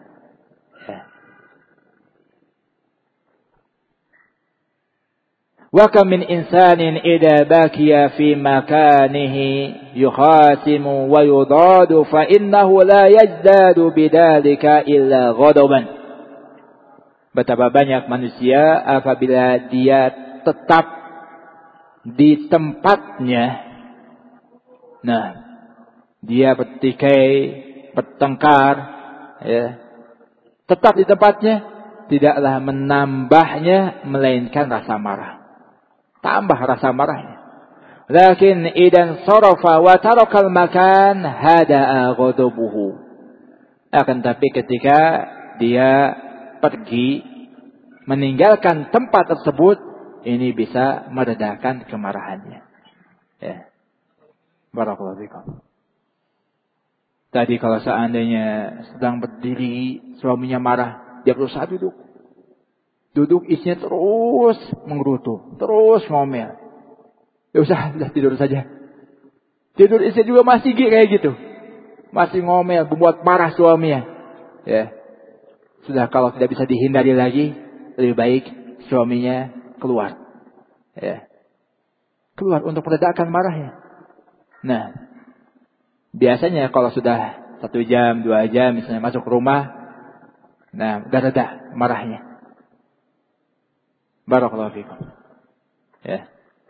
Wa kam min insanin idza bakiya fi makanihi yukhasimu wa yudadu fa innahu la yazdadu bidzalika illa ghadaban. Betapa banyak manusia apabila dia tetap di tempatnya, nah, dia bertikai, bertengkar, ya, tetap di tempatnya, tidaklah menambahnya melainkan rasa marah. Tambah rasa marahnya. Lakin idan sarafa wa tarakal makan hada'a ghadabuhu. Akan tapi ketika dia pergi meninggalkan tempat tersebut, ini bisa meredakan kemarahannya. Ya. Barakallahu fikum. Tadi kalau seandainya sedang berdiri, suaminya marah, dia berusaha duduk. Duduk, isinya terus menggerutu, terus ngomel. Ya udah tidur saja. Tidur istri juga masih kayak gitu. Masih ngomel, membuat marah suaminya. Ya. Sudah kalau tidak bisa dihindari lagi, lebih baik suaminya keluar. Ya. Keluar untuk meredakan marahnya. Nah, biasanya kalau sudah 1 jam, 2 jam misalnya masuk rumah, nah udah reda marahnya. Barakallahu fikum. Ya.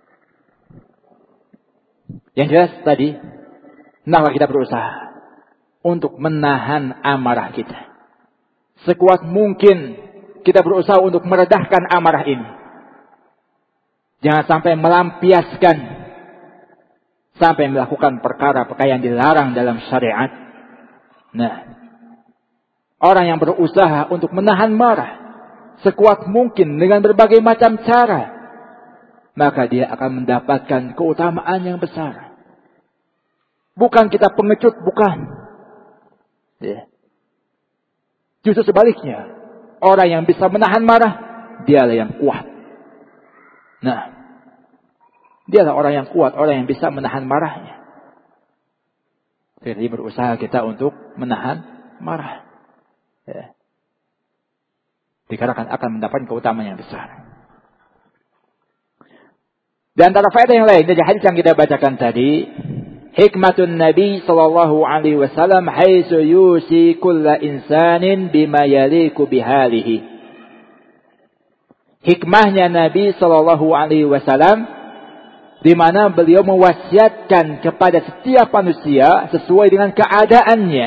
Yang jelas tadi, hendaklah kita berusaha untuk menahan amarah kita. Sekuat mungkin kita berusaha untuk meredahkan amarah ini. Jangan sampai melampiaskan, sampai melakukan perkara-perkara yang dilarang dalam syariat. Nah, orang yang berusaha untuk menahan marah sekuat mungkin dengan berbagai macam cara, maka dia akan mendapatkan keutamaan yang besar. Bukan kita pengecut, bukan. Ya. Justru sebaliknya, orang yang bisa menahan marah, dialah yang kuat. Nah, dialah orang yang kuat, orang yang bisa menahan marahnya. Jadi berusaha kita untuk menahan marah. Ya. Dikarenakan akan mendapatkan keutamaan yang besar. Dan antara faedah yang lain dari hadis yang kita bacakan tadi, hikmatun Nabi sallallahu alaihi wasallam haitsu yusi kulla insanin bima yaliku bihalihi. Hikmahnya Nabi sallallahu alaihi wasallam di mana beliau mewasiatkan kepada setiap manusia sesuai dengan keadaannya.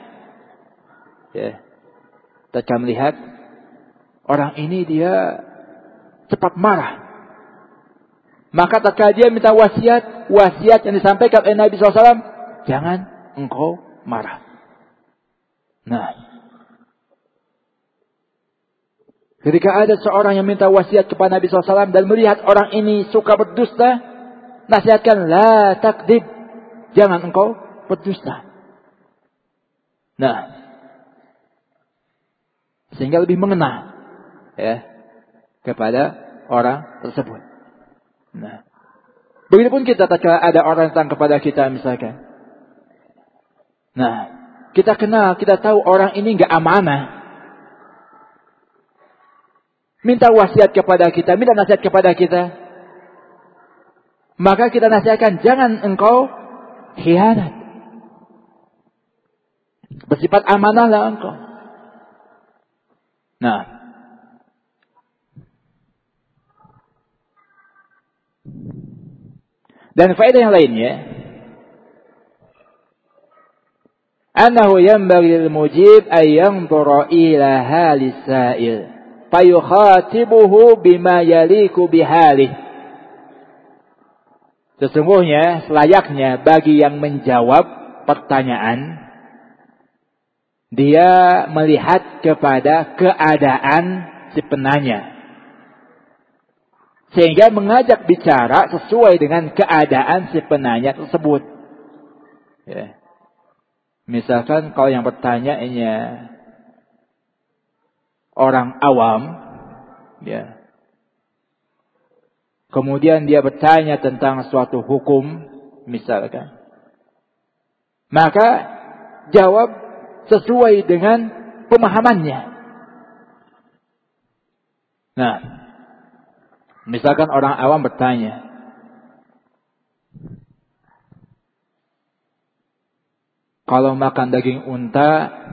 Ya. Kita melihat orang ini dia cepat marah. Maka tatkala dia minta wasiat yang disampaikan oleh Nabi SAW, jangan engkau marah. Nah, ketika ada seorang yang minta wasiat kepada Nabi SAW dan melihat orang ini suka berdusta, nasihatkan, la takdzib, jangan engkau berdusta. Nah, sehingga lebih mengena ya kepada orang tersebut. Nah, begitupun kita tatkala ada orang datang kepada kita misalkan. Nah, kita kenal, kita tahu orang ini enggak amanah. Minta wasiat kepada kita, minta nasihat kepada kita. Maka kita nasihatkan, jangan engkau khianat. Bersifat amanahlah engkau. Nah, dan faedah yang lainnya, annahu yanbaghi lil mujib ay yanzura ila halis sa'il fayukhatibuhu bima yaliku bihalihi. Sesungguhnya selayaknya bagi yang menjawab pertanyaan, dia melihat kepada keadaan si penanya, sehingga mengajak bicara sesuai dengan keadaan si penanya tersebut. Ya. Misalkan kalau yang bertanyanya orang awam, ya. Kemudian dia bertanya tentang suatu hukum, misalkan. Maka jawab sesuai dengan pemahamannya. Nah, misalkan orang awam bertanya, kalau makan daging unta,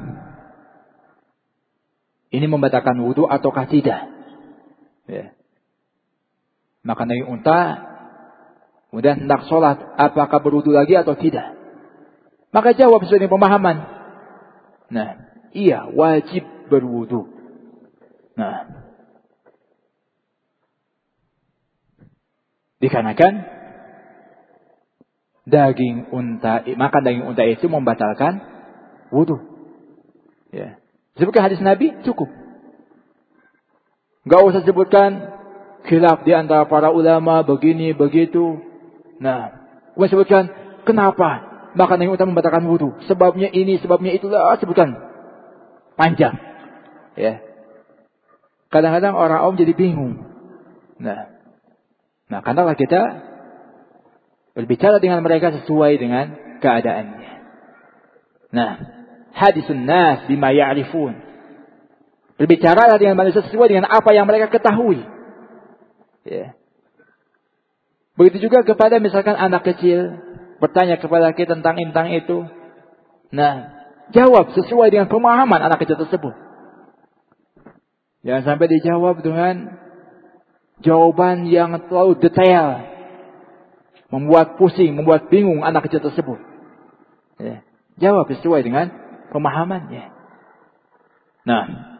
ini membatalkan wudu ataukah tidak? Ya. Makan daging unta, kemudian hendak sholat, apakah berwudu lagi atau tidak? Maka jawab sesuai dengan pemahaman. Nah, iya, wajib berwudu. Nah, dikarenakan makan daging unta itu membatalkan wudu. Ya. Sebutkan hadis Nabi, cukup. Gak usah sebutkan khilaf di antara para ulama, begini, begitu. Nah, kemudian sebutkan, kenapa makan daging unta membatalkan wudu? Sebabnya ini, sebabnya itulah, sebutkan. Panjang. Ya. Kadang-kadang orang awam jadi bingung. Nah, karena kita berbicara dengan mereka sesuai dengan keadaannya. Nah, hadisun nas bima ya'rifun. Berbicaralah dengan manusia sesuai dengan apa yang mereka ketahui. Ya. Begitu juga kepada misalkan anak kecil bertanya kepada kita tentang itu. Nah, jawab sesuai dengan pemahaman anak kecil tersebut. Jangan sampai dijawab dengan jawaban yang terlalu detail, membuat pusing, membuat bingung anak kecil tersebut. Ya. Jawab sesuai dengan pemahamannya. Nah,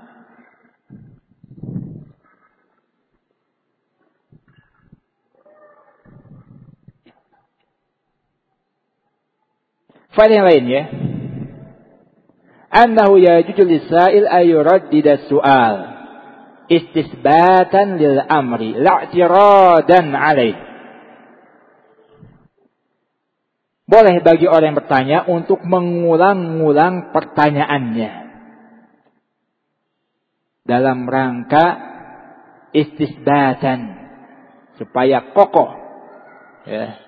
faedah yang lainnya, annahu yajuzu lis-sa'il ayuraddida su'al istisbatan lil amri la'tiradan 'alaih. Boleh bagi orang yang bertanya untuk mengulang-ulang pertanyaannya dalam rangka istisbatan, supaya kokoh, ya.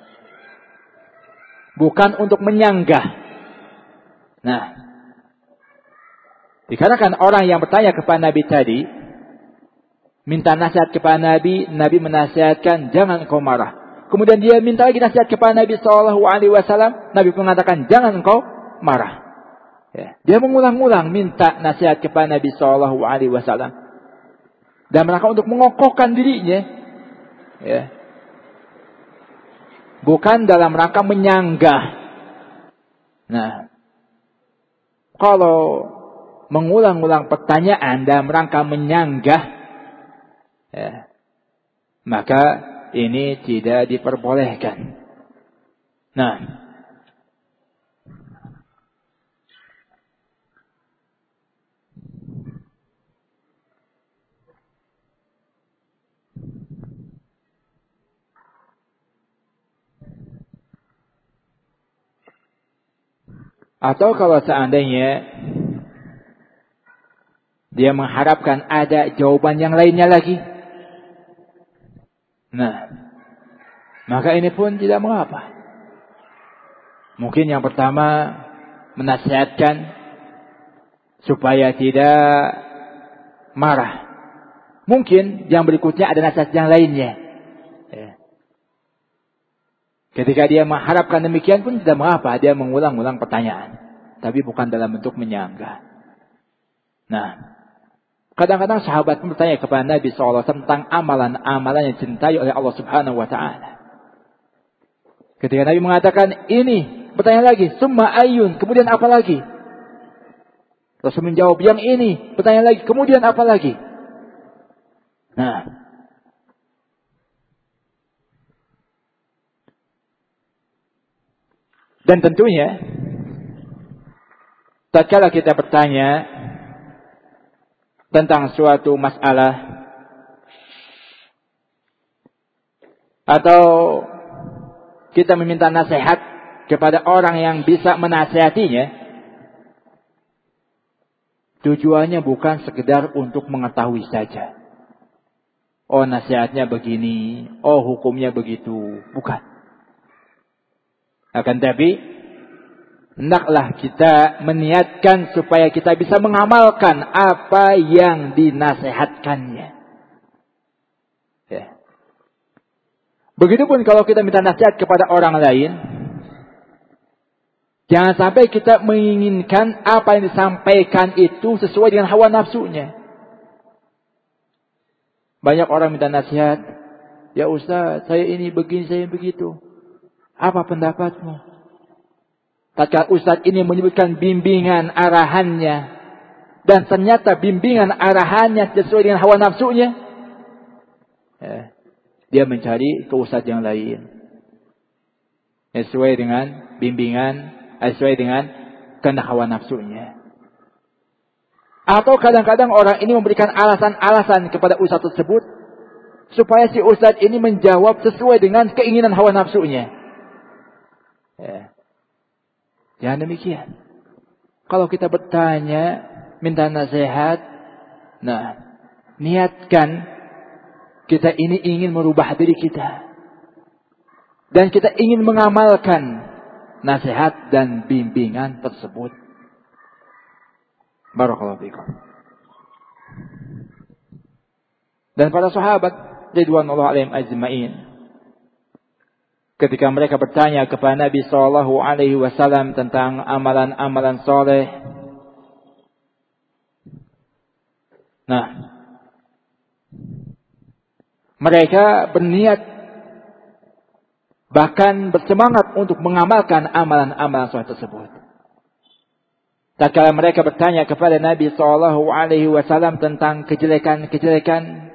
Bukan untuk menyanggah. Nah, dikarenakan orang yang bertanya kepada Nabi tadi minta nasihat kepada Nabi, Nabi menasihatkan jangan engkau marah. Kemudian dia minta lagi nasihat kepada Nabi SAW, Nabi pun mengatakan jangan engkau marah. Ya. Dia mengulang-ulang minta nasihat kepada Nabi SAW dan mereka untuk mengokohkan dirinya, ya. Bukan dalam rangka menyanggah. Nah, kalau mengulang-ulang pertanyaan dalam rangka menyanggah, ya, maka ini tidak diperbolehkan. Nah, atau kalau seandainya dia mengharapkan ada jawaban yang lainnya lagi, nah, maka ini pun tidak mengapa. Mungkin yang pertama menasihatkan supaya tidak marah. Mungkin yang berikutnya ada nasihat yang lainnya. Ya. Ketika dia mengharapkan demikian pun tidak mengapa dia mengulang-ulang pertanyaan, tapi bukan dalam bentuk menyanggah. Nah, kadang-kadang sahabat bertanya kepada Nabi SAW tentang amalan-amalan yang dicintai oleh Allah Subhanahu Wa Taala. Ketika Nabi mengatakan ini, bertanya lagi, summa ayun, kemudian apa lagi? Rasul menjawab yang ini, bertanya lagi, kemudian apa lagi? Nah, dan tentunya tatkala kita bertanya tentang suatu masalah atau kita meminta nasihat kepada orang yang bisa menasihatinya, tujuannya bukan sekedar untuk mengetahui saja. Oh, nasihatnya begini, oh hukumnya begitu, bukan. Akan tapi hendaklah kita meniatkan supaya kita bisa mengamalkan apa yang dinasihatkannya. Ya. Begitupun kalau kita minta nasihat kepada orang lain, jangan sampai kita menginginkan apa yang disampaikan itu sesuai dengan hawa nafsunya. Banyak orang minta nasihat, ya Ustaz, saya ini begini, saya begitu. Apa pendapatmu? Tatkala Ustaz ini menyebutkan bimbingan arahannya, dan ternyata bimbingan arahannya sesuai dengan hawa nafsunya, dia mencari ke ustaz yang lain. Sesuai dengan bimbingan, sesuai dengan kehendak hawa nafsunya. Atau kadang-kadang orang ini memberikan alasan-alasan kepada ustaz tersebut, supaya si ustaz ini menjawab sesuai dengan keinginan hawa nafsunya. Jangan demikian. Kalau kita bertanya, minta nasihat, niatkan kita ini ingin merubah diri kita. Dan kita ingin mengamalkan nasihat dan bimbingan tersebut. Barakallahu fikum. Dan para sahabat ridwanullah alaihim ajma'in, ketika mereka bertanya kepada Nabi sallallahu alaihi wasallam tentang amalan-amalan saleh, mereka berniat bahkan bersemangat untuk mengamalkan amalan-amalan saleh tersebut. Tatkala mereka bertanya kepada Nabi sallallahu alaihi wasallam tentang kejelekan-kejelekan,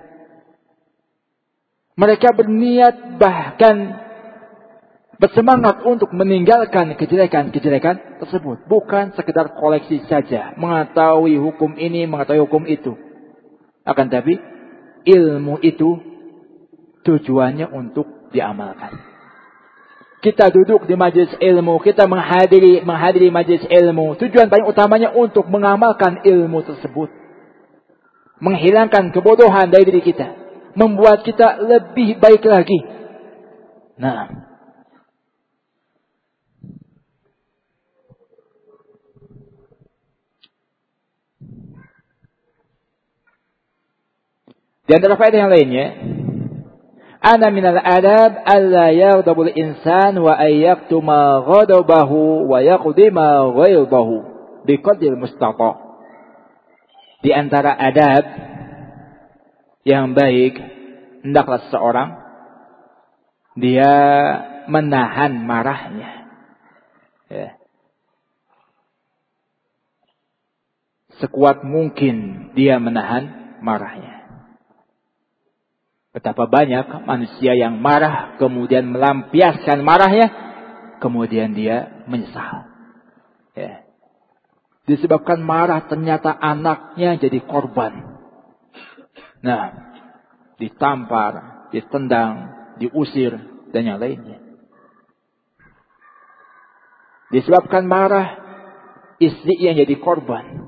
mereka berniat bahkan bersemangat untuk meninggalkan kejelekan-kejelekan tersebut. Bukan sekedar koleksi saja, mengetahui hukum ini, mengetahui hukum itu. Akan tapi ilmu itu tujuannya untuk diamalkan. Kita duduk di majelis ilmu, kita menghadiri majelis ilmu, tujuan paling utamanya untuk mengamalkan ilmu tersebut. Menghilangkan kebodohan dari diri kita, membuat kita lebih baik lagi. Di antara faedah yang lainnya, ana minal adab alla yaghdabul insan wa ayyaktuma ghadabahu wa yaqdima ghaidahu biqadril mustata'. Di antara adab yang baik, hendaklah seseorang dia menahan marahnya. Sekuat mungkin dia menahan marahnya. Betapa banyak manusia yang marah, kemudian melampiaskan marahnya, kemudian dia menyesal. Disebabkan marah, ternyata anaknya jadi korban. Ditampar, ditendang, diusir, dan yang lainnya. Disebabkan marah, istrinya jadi korban.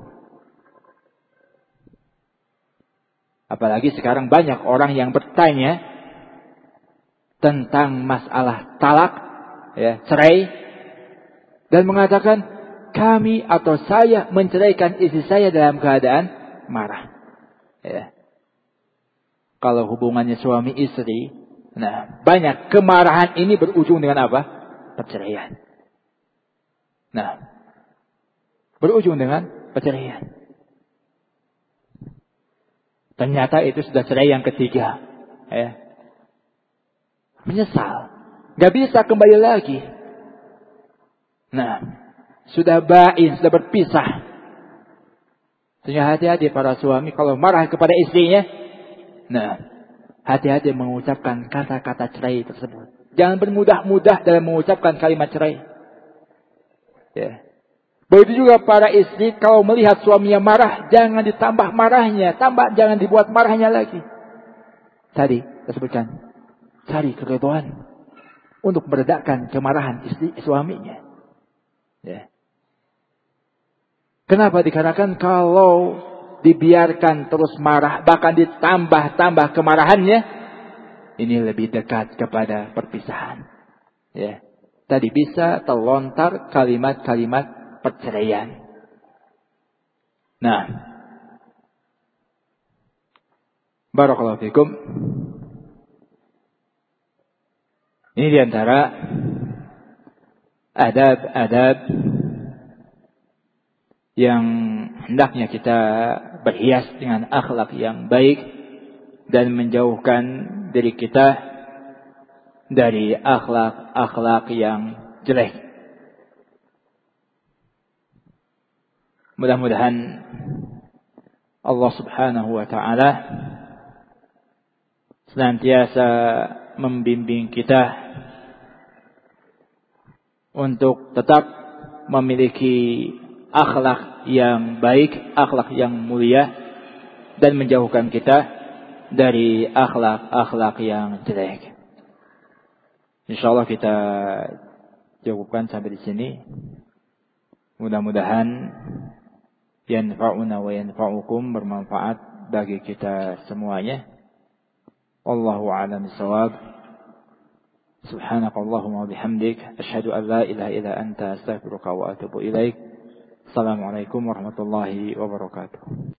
Apalagi sekarang banyak orang yang bertanya tentang masalah talak, cerai, dan mengatakan kami atau saya menceraikan istri saya dalam keadaan marah. Kalau hubungannya suami istri, banyak kemarahan ini berujung dengan apa? Perceraian. Berujung dengan perceraian. Ternyata itu sudah cerai yang ketiga. Menyesal. Gak bisa kembali lagi. Sudah bain, sudah berpisah. Sehingga hati-hati para suami kalau marah kepada istrinya. Hati-hati mengucapkan kata-kata cerai tersebut. Jangan bermudah-mudah dalam mengucapkan kalimat cerai. Begitu juga para istri, kalau melihat suaminya marah, jangan ditambah marahnya. Jangan dibuat marahnya lagi. Tadi kita sebutkan, cari keridhaan. untuk meredakan kemarahan istri suaminya. Ya. Kenapa? Dikarenakan kalau dibiarkan terus marah, bahkan ditambah-tambah kemarahannya, ini lebih dekat kepada perpisahan. Ya. Tadi bisa terlontar kalimat-kalimat perceraian. Nah, barakallahu fikum. Ini diantara adab-adab yang hendaknya kita berhias dengan akhlak yang baik dan menjauhkan diri kita dari akhlak-akhlak yang jelek. Mudah-mudahan Allah Subhanahu wa taala senantiasa membimbing kita untuk tetap memiliki akhlak yang baik, akhlak yang mulia, dan menjauhkan kita dari akhlak-akhlak yang jelek. Insyaallah kita cukupkan sampai di sini. Mudah-mudahan yanfa'una wa yanfa'ukum, bermanfaat bagi kita semuanya. Wallahu a'lam bishawab. Subhanakallahumma wa bihamdik, asyhadu an la ilaha illa anta, astaghfiruka wa atubu ilaik. Assalamualaikum warahmatullahi wabarakatuh.